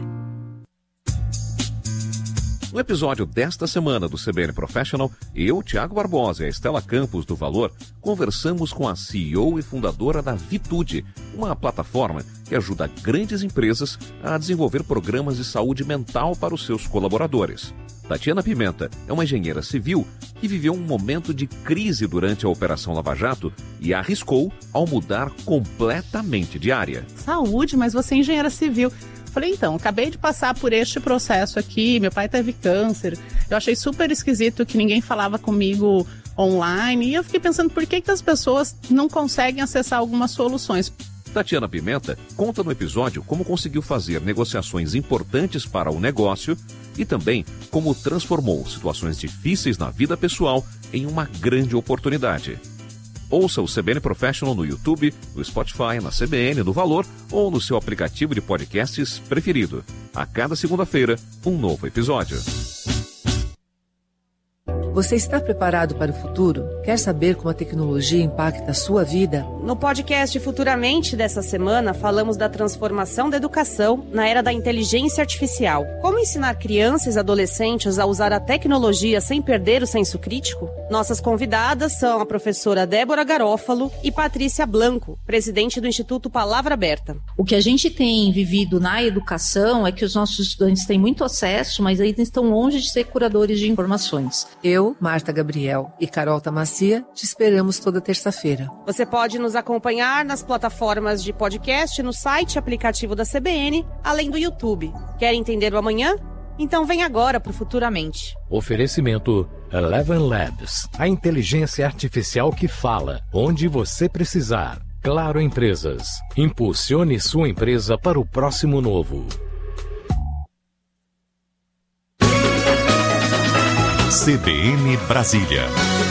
No episódio desta semana do CBN Professional, eu, Thiago Barbosa e a Estela Campos do Valor, conversamos com a CEO e fundadora da Vitude, uma plataforma que ajuda grandes empresas a desenvolver programas de saúde mental para os seus colaboradores. Tatiana Pimenta é uma engenheira civil que viveu um momento de crise durante a Operação Lava Jato e arriscou ao mudar completamente de área. Saúde, mas você é engenheira civil. Falei, então, acabei de passar por este processo aqui, meu pai teve câncer, eu achei super esquisito que ninguém falava comigo online, e eu fiquei pensando por que as pessoas não conseguem acessar algumas soluções. Tatiana Pimenta conta no episódio como conseguiu fazer negociações importantes para o negócio e também como transformou situações difíceis na vida pessoal em uma grande oportunidade. Ouça o CBN Professional no YouTube, no Spotify, na CBN, no Valor ou no seu aplicativo de podcasts preferido. A cada segunda-feira, um novo episódio. Você está preparado para o futuro? Quer saber como a tecnologia impacta a sua vida? No podcast Futuramente dessa semana, falamos da transformação da educação na era da inteligência artificial. Como ensinar crianças e adolescentes a usar a tecnologia sem perder o senso crítico? Nossas convidadas são a professora Débora Garófalo e Patrícia Blanco, presidente do Instituto Palavra Aberta. O que a gente tem vivido na educação é que os nossos estudantes têm muito acesso, mas ainda estão longe de ser curadores de informações. Eu, Marta Gabriel e Carol Tamacia, te esperamos toda terça-feira. Você pode nos acompanhar nas plataformas de podcast, no site e aplicativo da CBN, além do YouTube. Quer entender o amanhã? Então vem agora para o Futuramente. Oferecimento Eleven Labs, a inteligência artificial que fala onde você precisar. Claro Empresas, impulsione sua empresa para o próximo novo. CBN Brasília.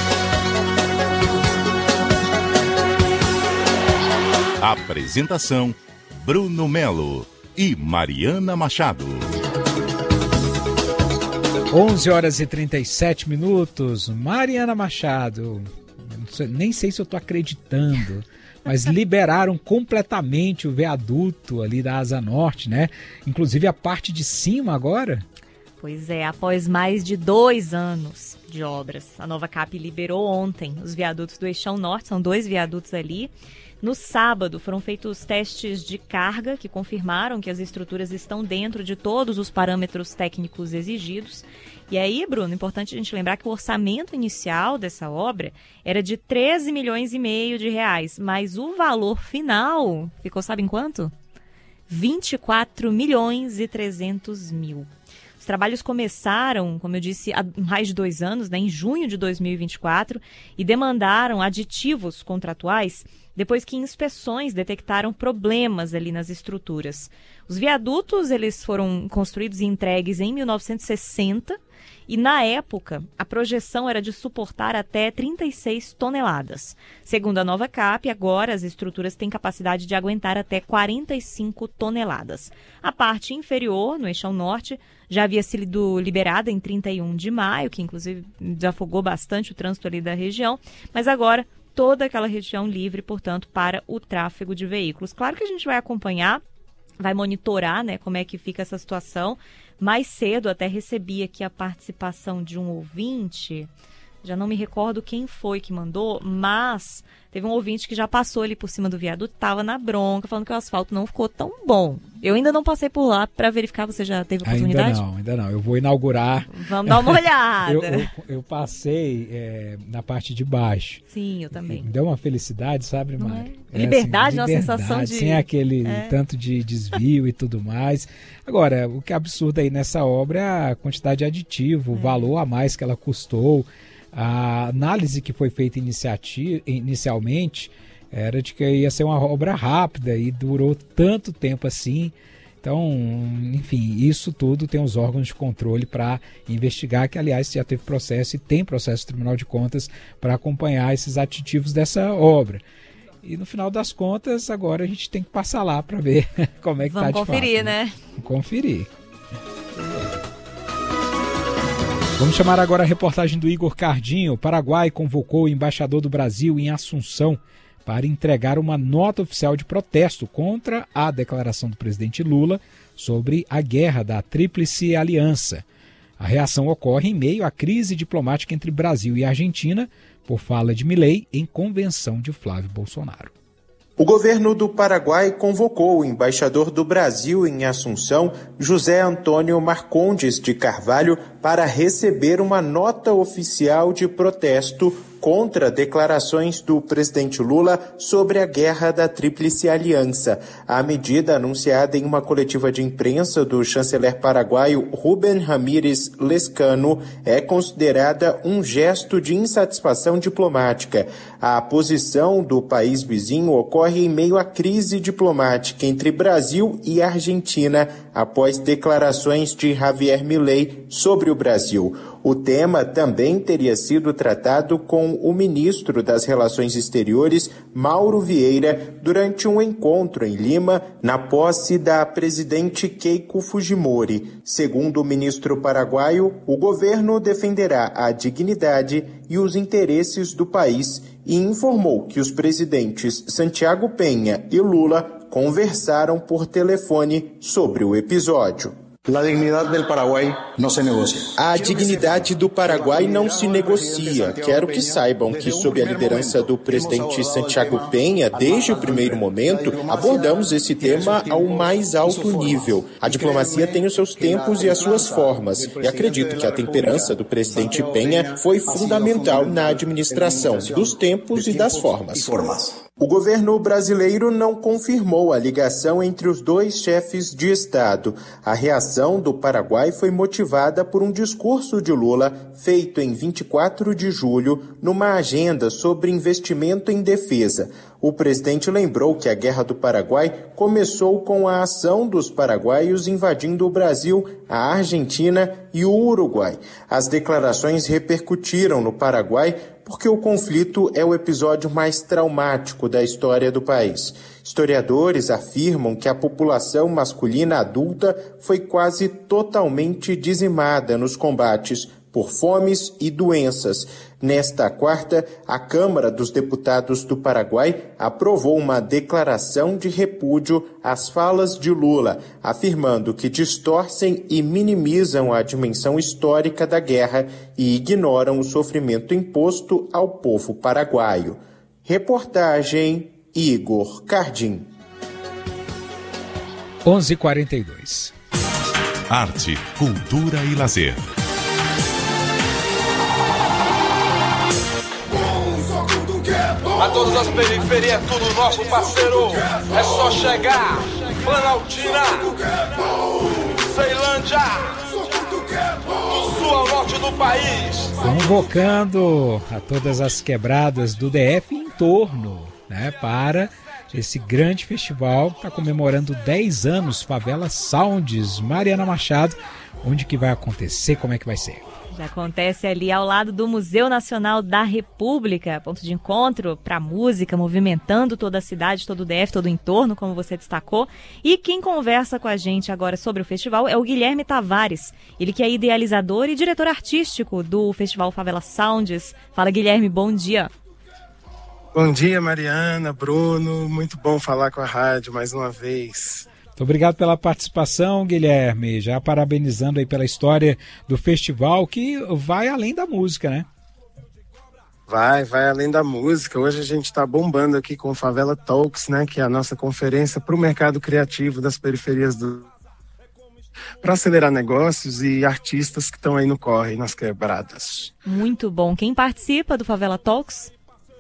Apresentação: Bruno Melo e Mariana Machado. 11h37. Mariana Machado, nem sei se eu estou acreditando, mas liberaram completamente o viaduto ali da Asa Norte, né? Inclusive a parte de cima agora. Pois é, após mais de 2 anos de obras, a Nova Cap liberou ontem os viadutos do Eixão Norte, são 2 viadutos ali. No sábado foram feitos testes de carga que confirmaram que as estruturas estão dentro de todos os parâmetros técnicos exigidos. E aí, Bruno, importante a gente lembrar que o orçamento inicial dessa obra era de 13 milhões e meio de reais, mas o valor final ficou, sabe em quanto? 24 milhões e 300 mil. Os trabalhos começaram, como eu disse, há mais de 2 anos, né, em junho de 2024, e demandaram aditivos contratuais depois que inspeções detectaram problemas ali nas estruturas. Os viadutos eles foram construídos e entregues em 1960 e, na época, a projeção era de suportar até 36 toneladas. Segundo a Nova Cap, agora as estruturas têm capacidade de aguentar até 45 toneladas. A parte inferior, no Eixão Norte, já havia sido liberada em 31 de maio, que inclusive desafogou bastante o trânsito ali da região, mas agora toda aquela região livre, portanto, para o tráfego de veículos. Claro que a gente vai acompanhar, vai monitorar, né, como é que fica essa situação. Mais cedo até recebi aqui a participação de um ouvinte, já não me recordo quem foi que mandou, mas teve um ouvinte que já passou ali por cima do viaduto, estava na bronca, falando que o asfalto não ficou tão bom. Eu ainda não passei por lá para verificar, você já teve oportunidade? Ainda não. Eu vou inaugurar. Vamos dar uma olhada. eu passei na parte de baixo. Sim, eu também. Me deu uma felicidade, sabe, Mari? Liberdade, uma sensação de... Sem aquele tanto de desvio e tudo mais. Agora, o que é absurdo aí nessa obra é a quantidade de aditivo, o valor a mais que ela custou. A análise que foi feita inicialmente era de que ia ser uma obra rápida e durou tanto tempo assim. Então, enfim, isso tudo tem os órgãos de controle para investigar, que aliás já teve processo e tem processo do Tribunal de Contas para acompanhar esses aditivos dessa obra. E no final das contas, agora a gente tem que passar lá para ver como é que está de fato. Vamos conferir, né? Vamos conferir. Vamos chamar agora a reportagem do Igor Cardinho. O Paraguai convocou o embaixador do Brasil em Assunção para entregar uma nota oficial de protesto contra a declaração do presidente Lula sobre a guerra da Tríplice Aliança. A reação ocorre em meio à crise diplomática entre Brasil e Argentina, por fala de Milei em convenção de Flávio Bolsonaro. O governo do Paraguai convocou o embaixador do Brasil em Assunção, José Antônio Marcondes de Carvalho, para receber uma nota oficial de protesto contra declarações do presidente Lula sobre a guerra da Tríplice Aliança. A medida, anunciada em uma coletiva de imprensa do chanceler paraguaio Rubén Ramírez Lezcano, é considerada um gesto de insatisfação diplomática. A posição do país vizinho ocorre em meio à crise diplomática entre Brasil e Argentina, após declarações de Javier Milei sobre o Brasil. O tema também teria sido tratado com o ministro das Relações Exteriores, Mauro Vieira, durante um encontro em Lima, na posse da presidente Keiko Fujimori. Segundo o ministro paraguaio, o governo defenderá a dignidade e os interesses do país e informou que os presidentes Santiago Peña e Lula conversaram por telefone sobre o episódio. A dignidade do Paraguai não se negocia. A dignidade do Paraguai não se negocia. Quero que saibam que, sob a liderança do presidente Santiago Peña, desde o primeiro momento, abordamos esse tema ao mais alto nível. A diplomacia tem os seus tempos e as suas formas, e acredito que a temperança do presidente Peña foi fundamental na administração dos tempos e das formas. O governo brasileiro não confirmou a ligação entre os dois chefes de Estado. A reação do Paraguai foi motivada por um discurso de Lula feito em 24 de julho numa agenda sobre investimento em defesa. O presidente lembrou que a Guerra do Paraguai começou com a ação dos paraguaios invadindo o Brasil, a Argentina e o Uruguai. As declarações repercutiram no Paraguai porque o conflito é o episódio mais traumático da história do país. Historiadores afirmam que a população masculina adulta foi quase totalmente dizimada nos combates por fomes e doenças. Nesta quarta, a Câmara dos Deputados do Paraguai aprovou uma declaração de repúdio às falas de Lula, afirmando que distorcem e minimizam a dimensão histórica da guerra e ignoram o sofrimento imposto ao povo paraguaio. Reportagem Igor Cardim. 11h42. Arte, cultura e lazer. A todas as periferias, tudo nosso parceiro. É só chegar. Planaltina, Ceilândia, do sul ao norte do país. Convocando a todas as quebradas do DF em torno, para esse grande festival que está comemorando 10 anos, Favela Sounds. Mariana Machado, onde que vai acontecer, como é que vai ser? Já acontece ali ao lado do Museu Nacional da República, ponto de encontro para música, movimentando toda a cidade, todo o DF, todo o entorno, como você destacou. E quem conversa com a gente agora sobre o festival é o Guilherme Tavares, ele que é idealizador e diretor artístico do Festival Favela Sounds. Fala, Guilherme, bom dia. Bom dia, Mariana, Bruno, muito bom falar com a rádio mais uma vez. Muito obrigado pela participação, Guilherme, já parabenizando aí pela história do festival, que vai além da música, né? Vai além da música. Hoje a gente está bombando aqui com o Favela Talks, né, que é a nossa conferência para o mercado criativo das periferias para acelerar negócios e artistas que estão aí no corre, nas quebradas. Muito bom. Quem participa do Favela Talks?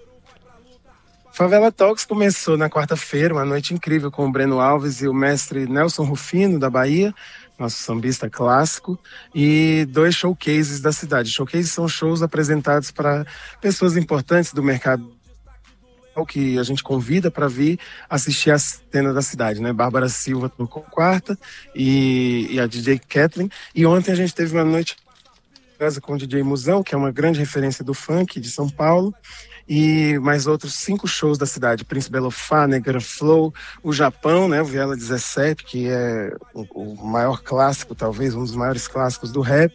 Favela Talks começou na quarta-feira, uma noite incrível com o Breno Alves e o mestre Nelson Rufino, da Bahia, nosso sambista clássico, e 2 showcases da cidade. Showcases são shows apresentados para pessoas importantes do mercado, que a gente convida para vir assistir a cena da cidade, né? Bárbara Silva tocou quarta e a DJ Kathleen. E ontem a gente teve uma noite com o DJ Musão, que é uma grande referência do funk de São Paulo, e mais outros 5 shows da cidade: Príncipe Belofá, Negra Flow, o Japão, né, o Viela 17, que é o maior clássico, talvez um dos maiores clássicos do rap.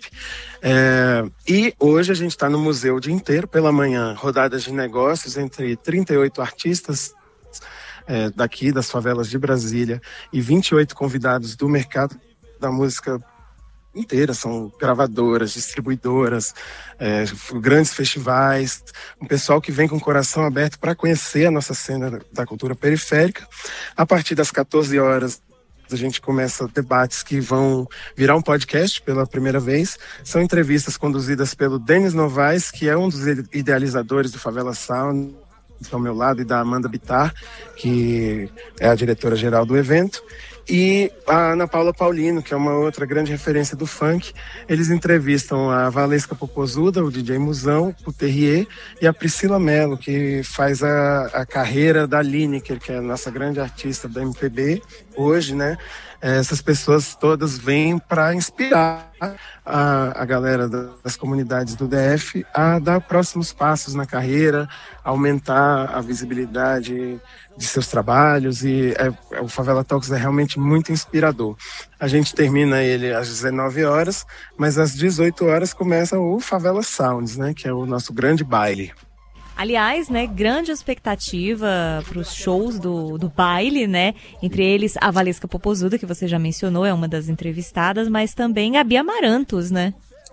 E hoje a gente está no museu o dia inteiro, pela manhã, rodadas de negócios entre 38 artistas daqui das favelas de Brasília e 28 convidados do mercado da música inteira, são gravadoras, distribuidoras, grandes festivais, um pessoal que vem com o coração aberto para conhecer a nossa cena da cultura periférica. A partir das 14 horas, a gente começa debates que vão virar um podcast pela primeira vez. São entrevistas conduzidas pelo Denis Novaes, que é um dos idealizadores do Favela Sound, ao meu lado, e da Amanda Bittar, que é a diretora-geral do evento. E a Ana Paula Paulino, que é uma outra grande referência do funk. Eles entrevistam a Valesca Popozuda, o DJ Musão, o Terrier, e a Priscila Mello, que faz a carreira da Lineker, que é a nossa grande artista da MPB hoje, né? Essas pessoas todas vêm para inspirar a galera das comunidades do DF a dar próximos passos na carreira, aumentar a visibilidade de seus trabalhos, e o Favela Talks é realmente muito inspirador. A gente termina ele às 19 horas, mas às 18 horas começa o Favela Sounds, né, que é o nosso grande baile. Aliás, né, grande expectativa para os shows do baile, né? Entre eles a Valesca Popozuda, que você já mencionou, é uma das entrevistadas, mas também Gabi Amarantos, né?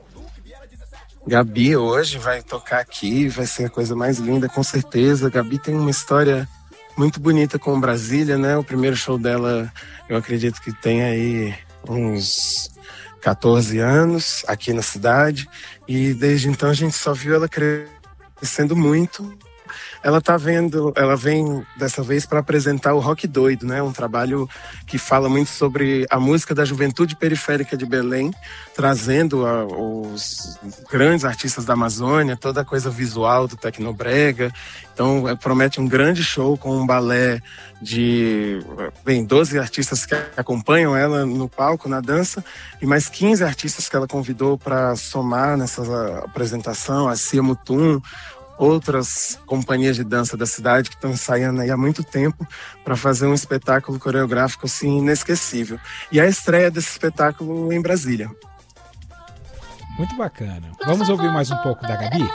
Gabi hoje vai tocar aqui, vai ser a coisa mais linda, com certeza. Gabi tem uma história muito bonita com Brasília, né? O primeiro show dela, eu acredito que tem aí uns 14 anos aqui na cidade, e desde então a gente só viu ela crescendo muito. Ela vem dessa vez para apresentar o Rock Doido, né? Um trabalho que fala muito sobre a música da juventude periférica de Belém, trazendo os grandes artistas da Amazônia, toda a coisa visual do Tecnobrega. Então, promete um grande show com um balé de 12 artistas que acompanham ela no palco, na dança, e mais 15 artistas que ela convidou para somar nessa apresentação: a Cia Mutum, outras companhias de dança da cidade que estão ensaiando aí há muito tempo para fazer um espetáculo coreográfico assim inesquecível. E a estreia desse espetáculo em Brasília. Muito bacana. Vamos ouvir mais um pouco da Gabi?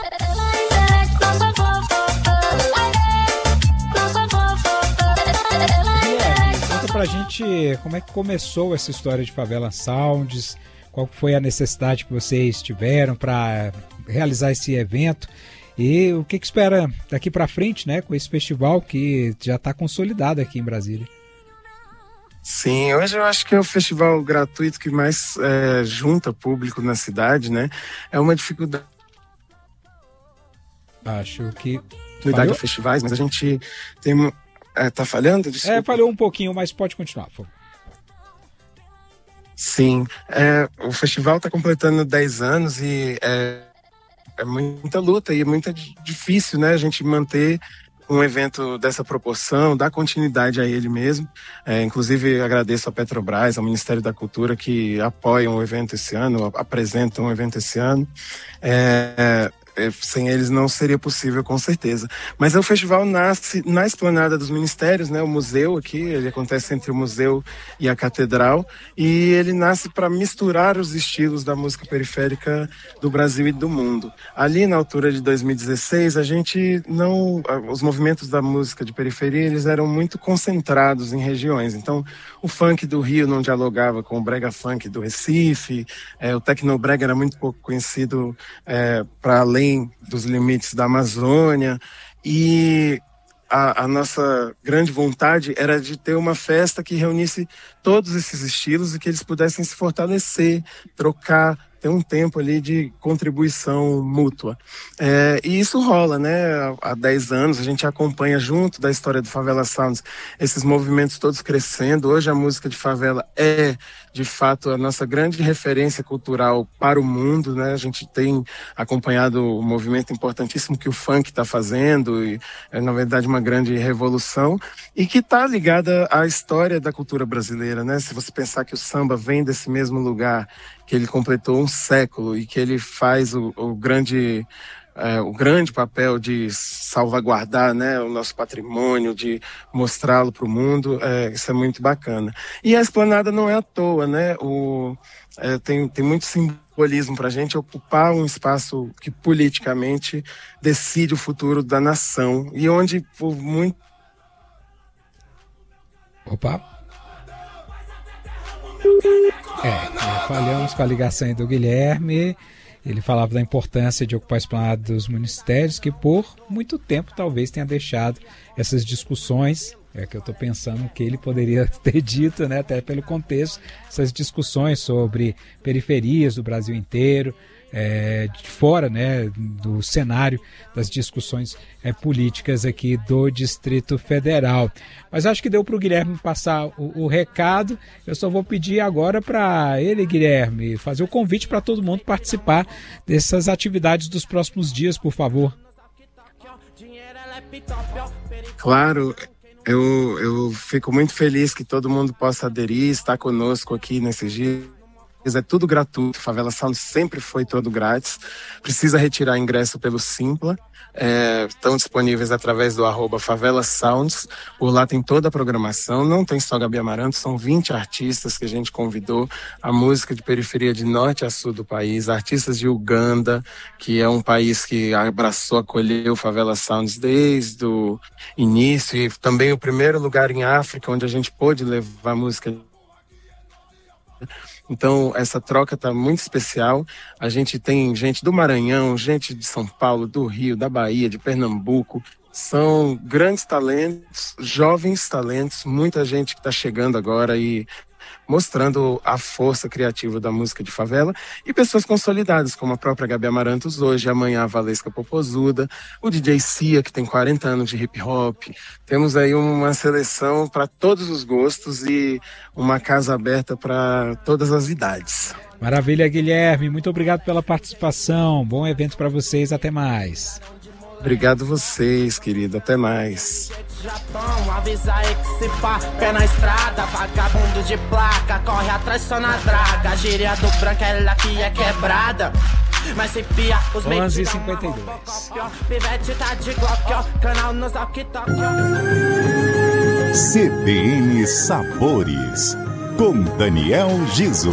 Guilherme, conta pra gente como é que começou essa história de Favela Sounds, qual foi a necessidade que vocês tiveram para realizar esse evento e o que espera daqui para frente, né, com esse festival que já está consolidado aqui em Brasília. Sim, hoje eu acho que é o festival gratuito que mais junta público na cidade, né? É uma dificuldade. Acho que... de festivais, mas a gente tem... tá falhando? Desculpa. Falhou um pouquinho, mas pode continuar, por favor. Sim, o festival está completando 10 anos e é muita luta e é muito difícil, né, a gente manter um evento dessa proporção, dar continuidade a ele mesmo. Inclusive, agradeço a Petrobras, ao Ministério da Cultura, que apoiam o evento esse ano, apresentam o evento esse ano. Sem eles não seria possível, com certeza. Mas o festival nasce na Esplanada dos Ministérios, né? O museu aqui, ele acontece entre o museu e a catedral, e ele nasce para misturar os estilos da música periférica do Brasil e do mundo. Ali na altura de 2016, os movimentos da música de periferia, eles eram muito concentrados em regiões. Então, o funk do Rio não dialogava com o brega funk do Recife, o tecnobrega era muito pouco conhecido para além dos limites da Amazônia, e a nossa grande vontade era de ter uma festa que reunisse todos esses estilos e que eles pudessem se fortalecer, trocar, ter um tempo ali de contribuição mútua. E isso rola, né? Há 10 anos a gente acompanha junto da história do Favela Sounds esses movimentos todos crescendo. Hoje a música de favela é, de fato, a nossa grande referência cultural para o mundo, né? A gente tem acompanhado o movimento importantíssimo que o funk está fazendo, e é, na verdade, uma grande revolução, e que está ligada à história da cultura brasileira, né? Se você pensar que o samba vem desse mesmo lugar, que ele completou um século e que ele faz o grande papel de salvaguardar, né, o nosso patrimônio, de mostrá-lo para o mundo, isso é muito bacana. E a Esplanada não é à toa, né? Tem muito simbolismo para a gente ocupar um espaço que politicamente decide o futuro da nação e onde por muito... Opa! Falhamos com a ligação aí do Guilherme. Ele falava da importância de ocupar a Esplanada dos Ministérios, que por muito tempo talvez tenha deixado essas discussões, que eu estou pensando que ele poderia ter dito, né, até pelo contexto, essas discussões sobre periferias do Brasil inteiro, de fora, né, do cenário das discussões políticas aqui do Distrito Federal. Mas acho que deu para o Guilherme passar o recado. Eu só vou pedir agora para ele, Guilherme, fazer o convite para todo mundo participar dessas atividades dos próximos dias, por favor. Claro, eu fico muito feliz que todo mundo possa aderir, estar conosco aqui nesses dias. É tudo gratuito, Favela Sound sempre foi todo grátis. Precisa retirar ingresso pelo Simpla. Estão disponíveis através do @favelasounds. Por lá tem toda a programação. Não tem só Gabi Amaranto, são 20 artistas que a gente convidou. A música de periferia de norte a sul do país. Artistas de Uganda, que é um país que abraçou, acolheu Favela Sounds desde o início. E também o primeiro lugar em África onde a gente pôde levar música. Então, essa troca está muito especial. A gente tem gente do Maranhão, gente de São Paulo, do Rio, da Bahia, de Pernambuco. São grandes talentos, jovens talentos, muita gente que está chegando agora e mostrando a força criativa da música de favela, e pessoas consolidadas, como a própria Gabi Amarantos hoje, amanhã a Valesca Popozuda, o DJ Cia, que tem 40 anos de hip hop. Temos aí uma seleção para todos os gostos e uma casa aberta para todas as idades. Maravilha, Guilherme. Muito obrigado pela participação. Bom evento para vocês. Até mais. Obrigado vocês, querido. Até mais. Avisa aí que se pá, pé na estrada, vagabundo de placa, corre atrás só na draga. A gíria do branco, ela que é quebrada. Mas se pia, os 11h52. Pivete tá de Glock, canal no zap top. CBN Sabores, com Daniel Giso.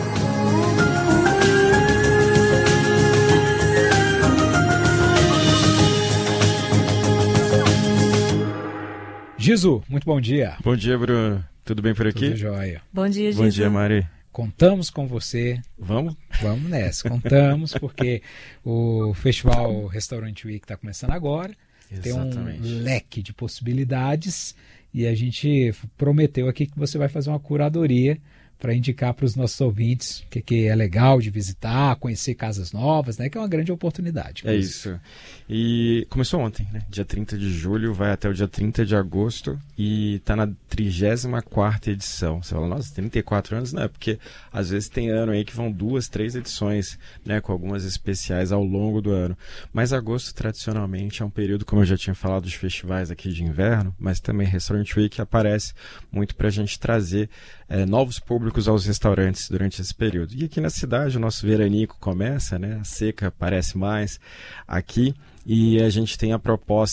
Giso, muito bom dia. Bom dia, Bruno. Tudo bem por aqui? Tudo jóia. Bom dia, Giso. Bom dia, Mari. Contamos com você. Vamos? Vamos nessa. Contamos porque o Festival Restaurant Week está começando agora. Exatamente. Tem um leque de possibilidades e a gente prometeu aqui que você vai fazer uma curadoria para indicar para os nossos ouvintes o que é legal de visitar, conhecer casas novas, né? Que é uma grande oportunidade. É isso. E começou ontem, né? Dia 30 de julho, vai até o dia 30 de agosto e está na 34ª edição. Você fala, nossa, 34 anos? Não, é porque às vezes tem ano aí que vão 2, 3 edições, né? Com algumas especiais ao longo do ano. Mas agosto, tradicionalmente, é um período, como eu já tinha falado, de festivais aqui de inverno, mas também Restaurant Week aparece muito para a gente trazer novos públicos aos restaurantes durante esse período. E aqui na cidade, o nosso veranico começa, né? A seca aparece mais aqui e a gente tem a proposta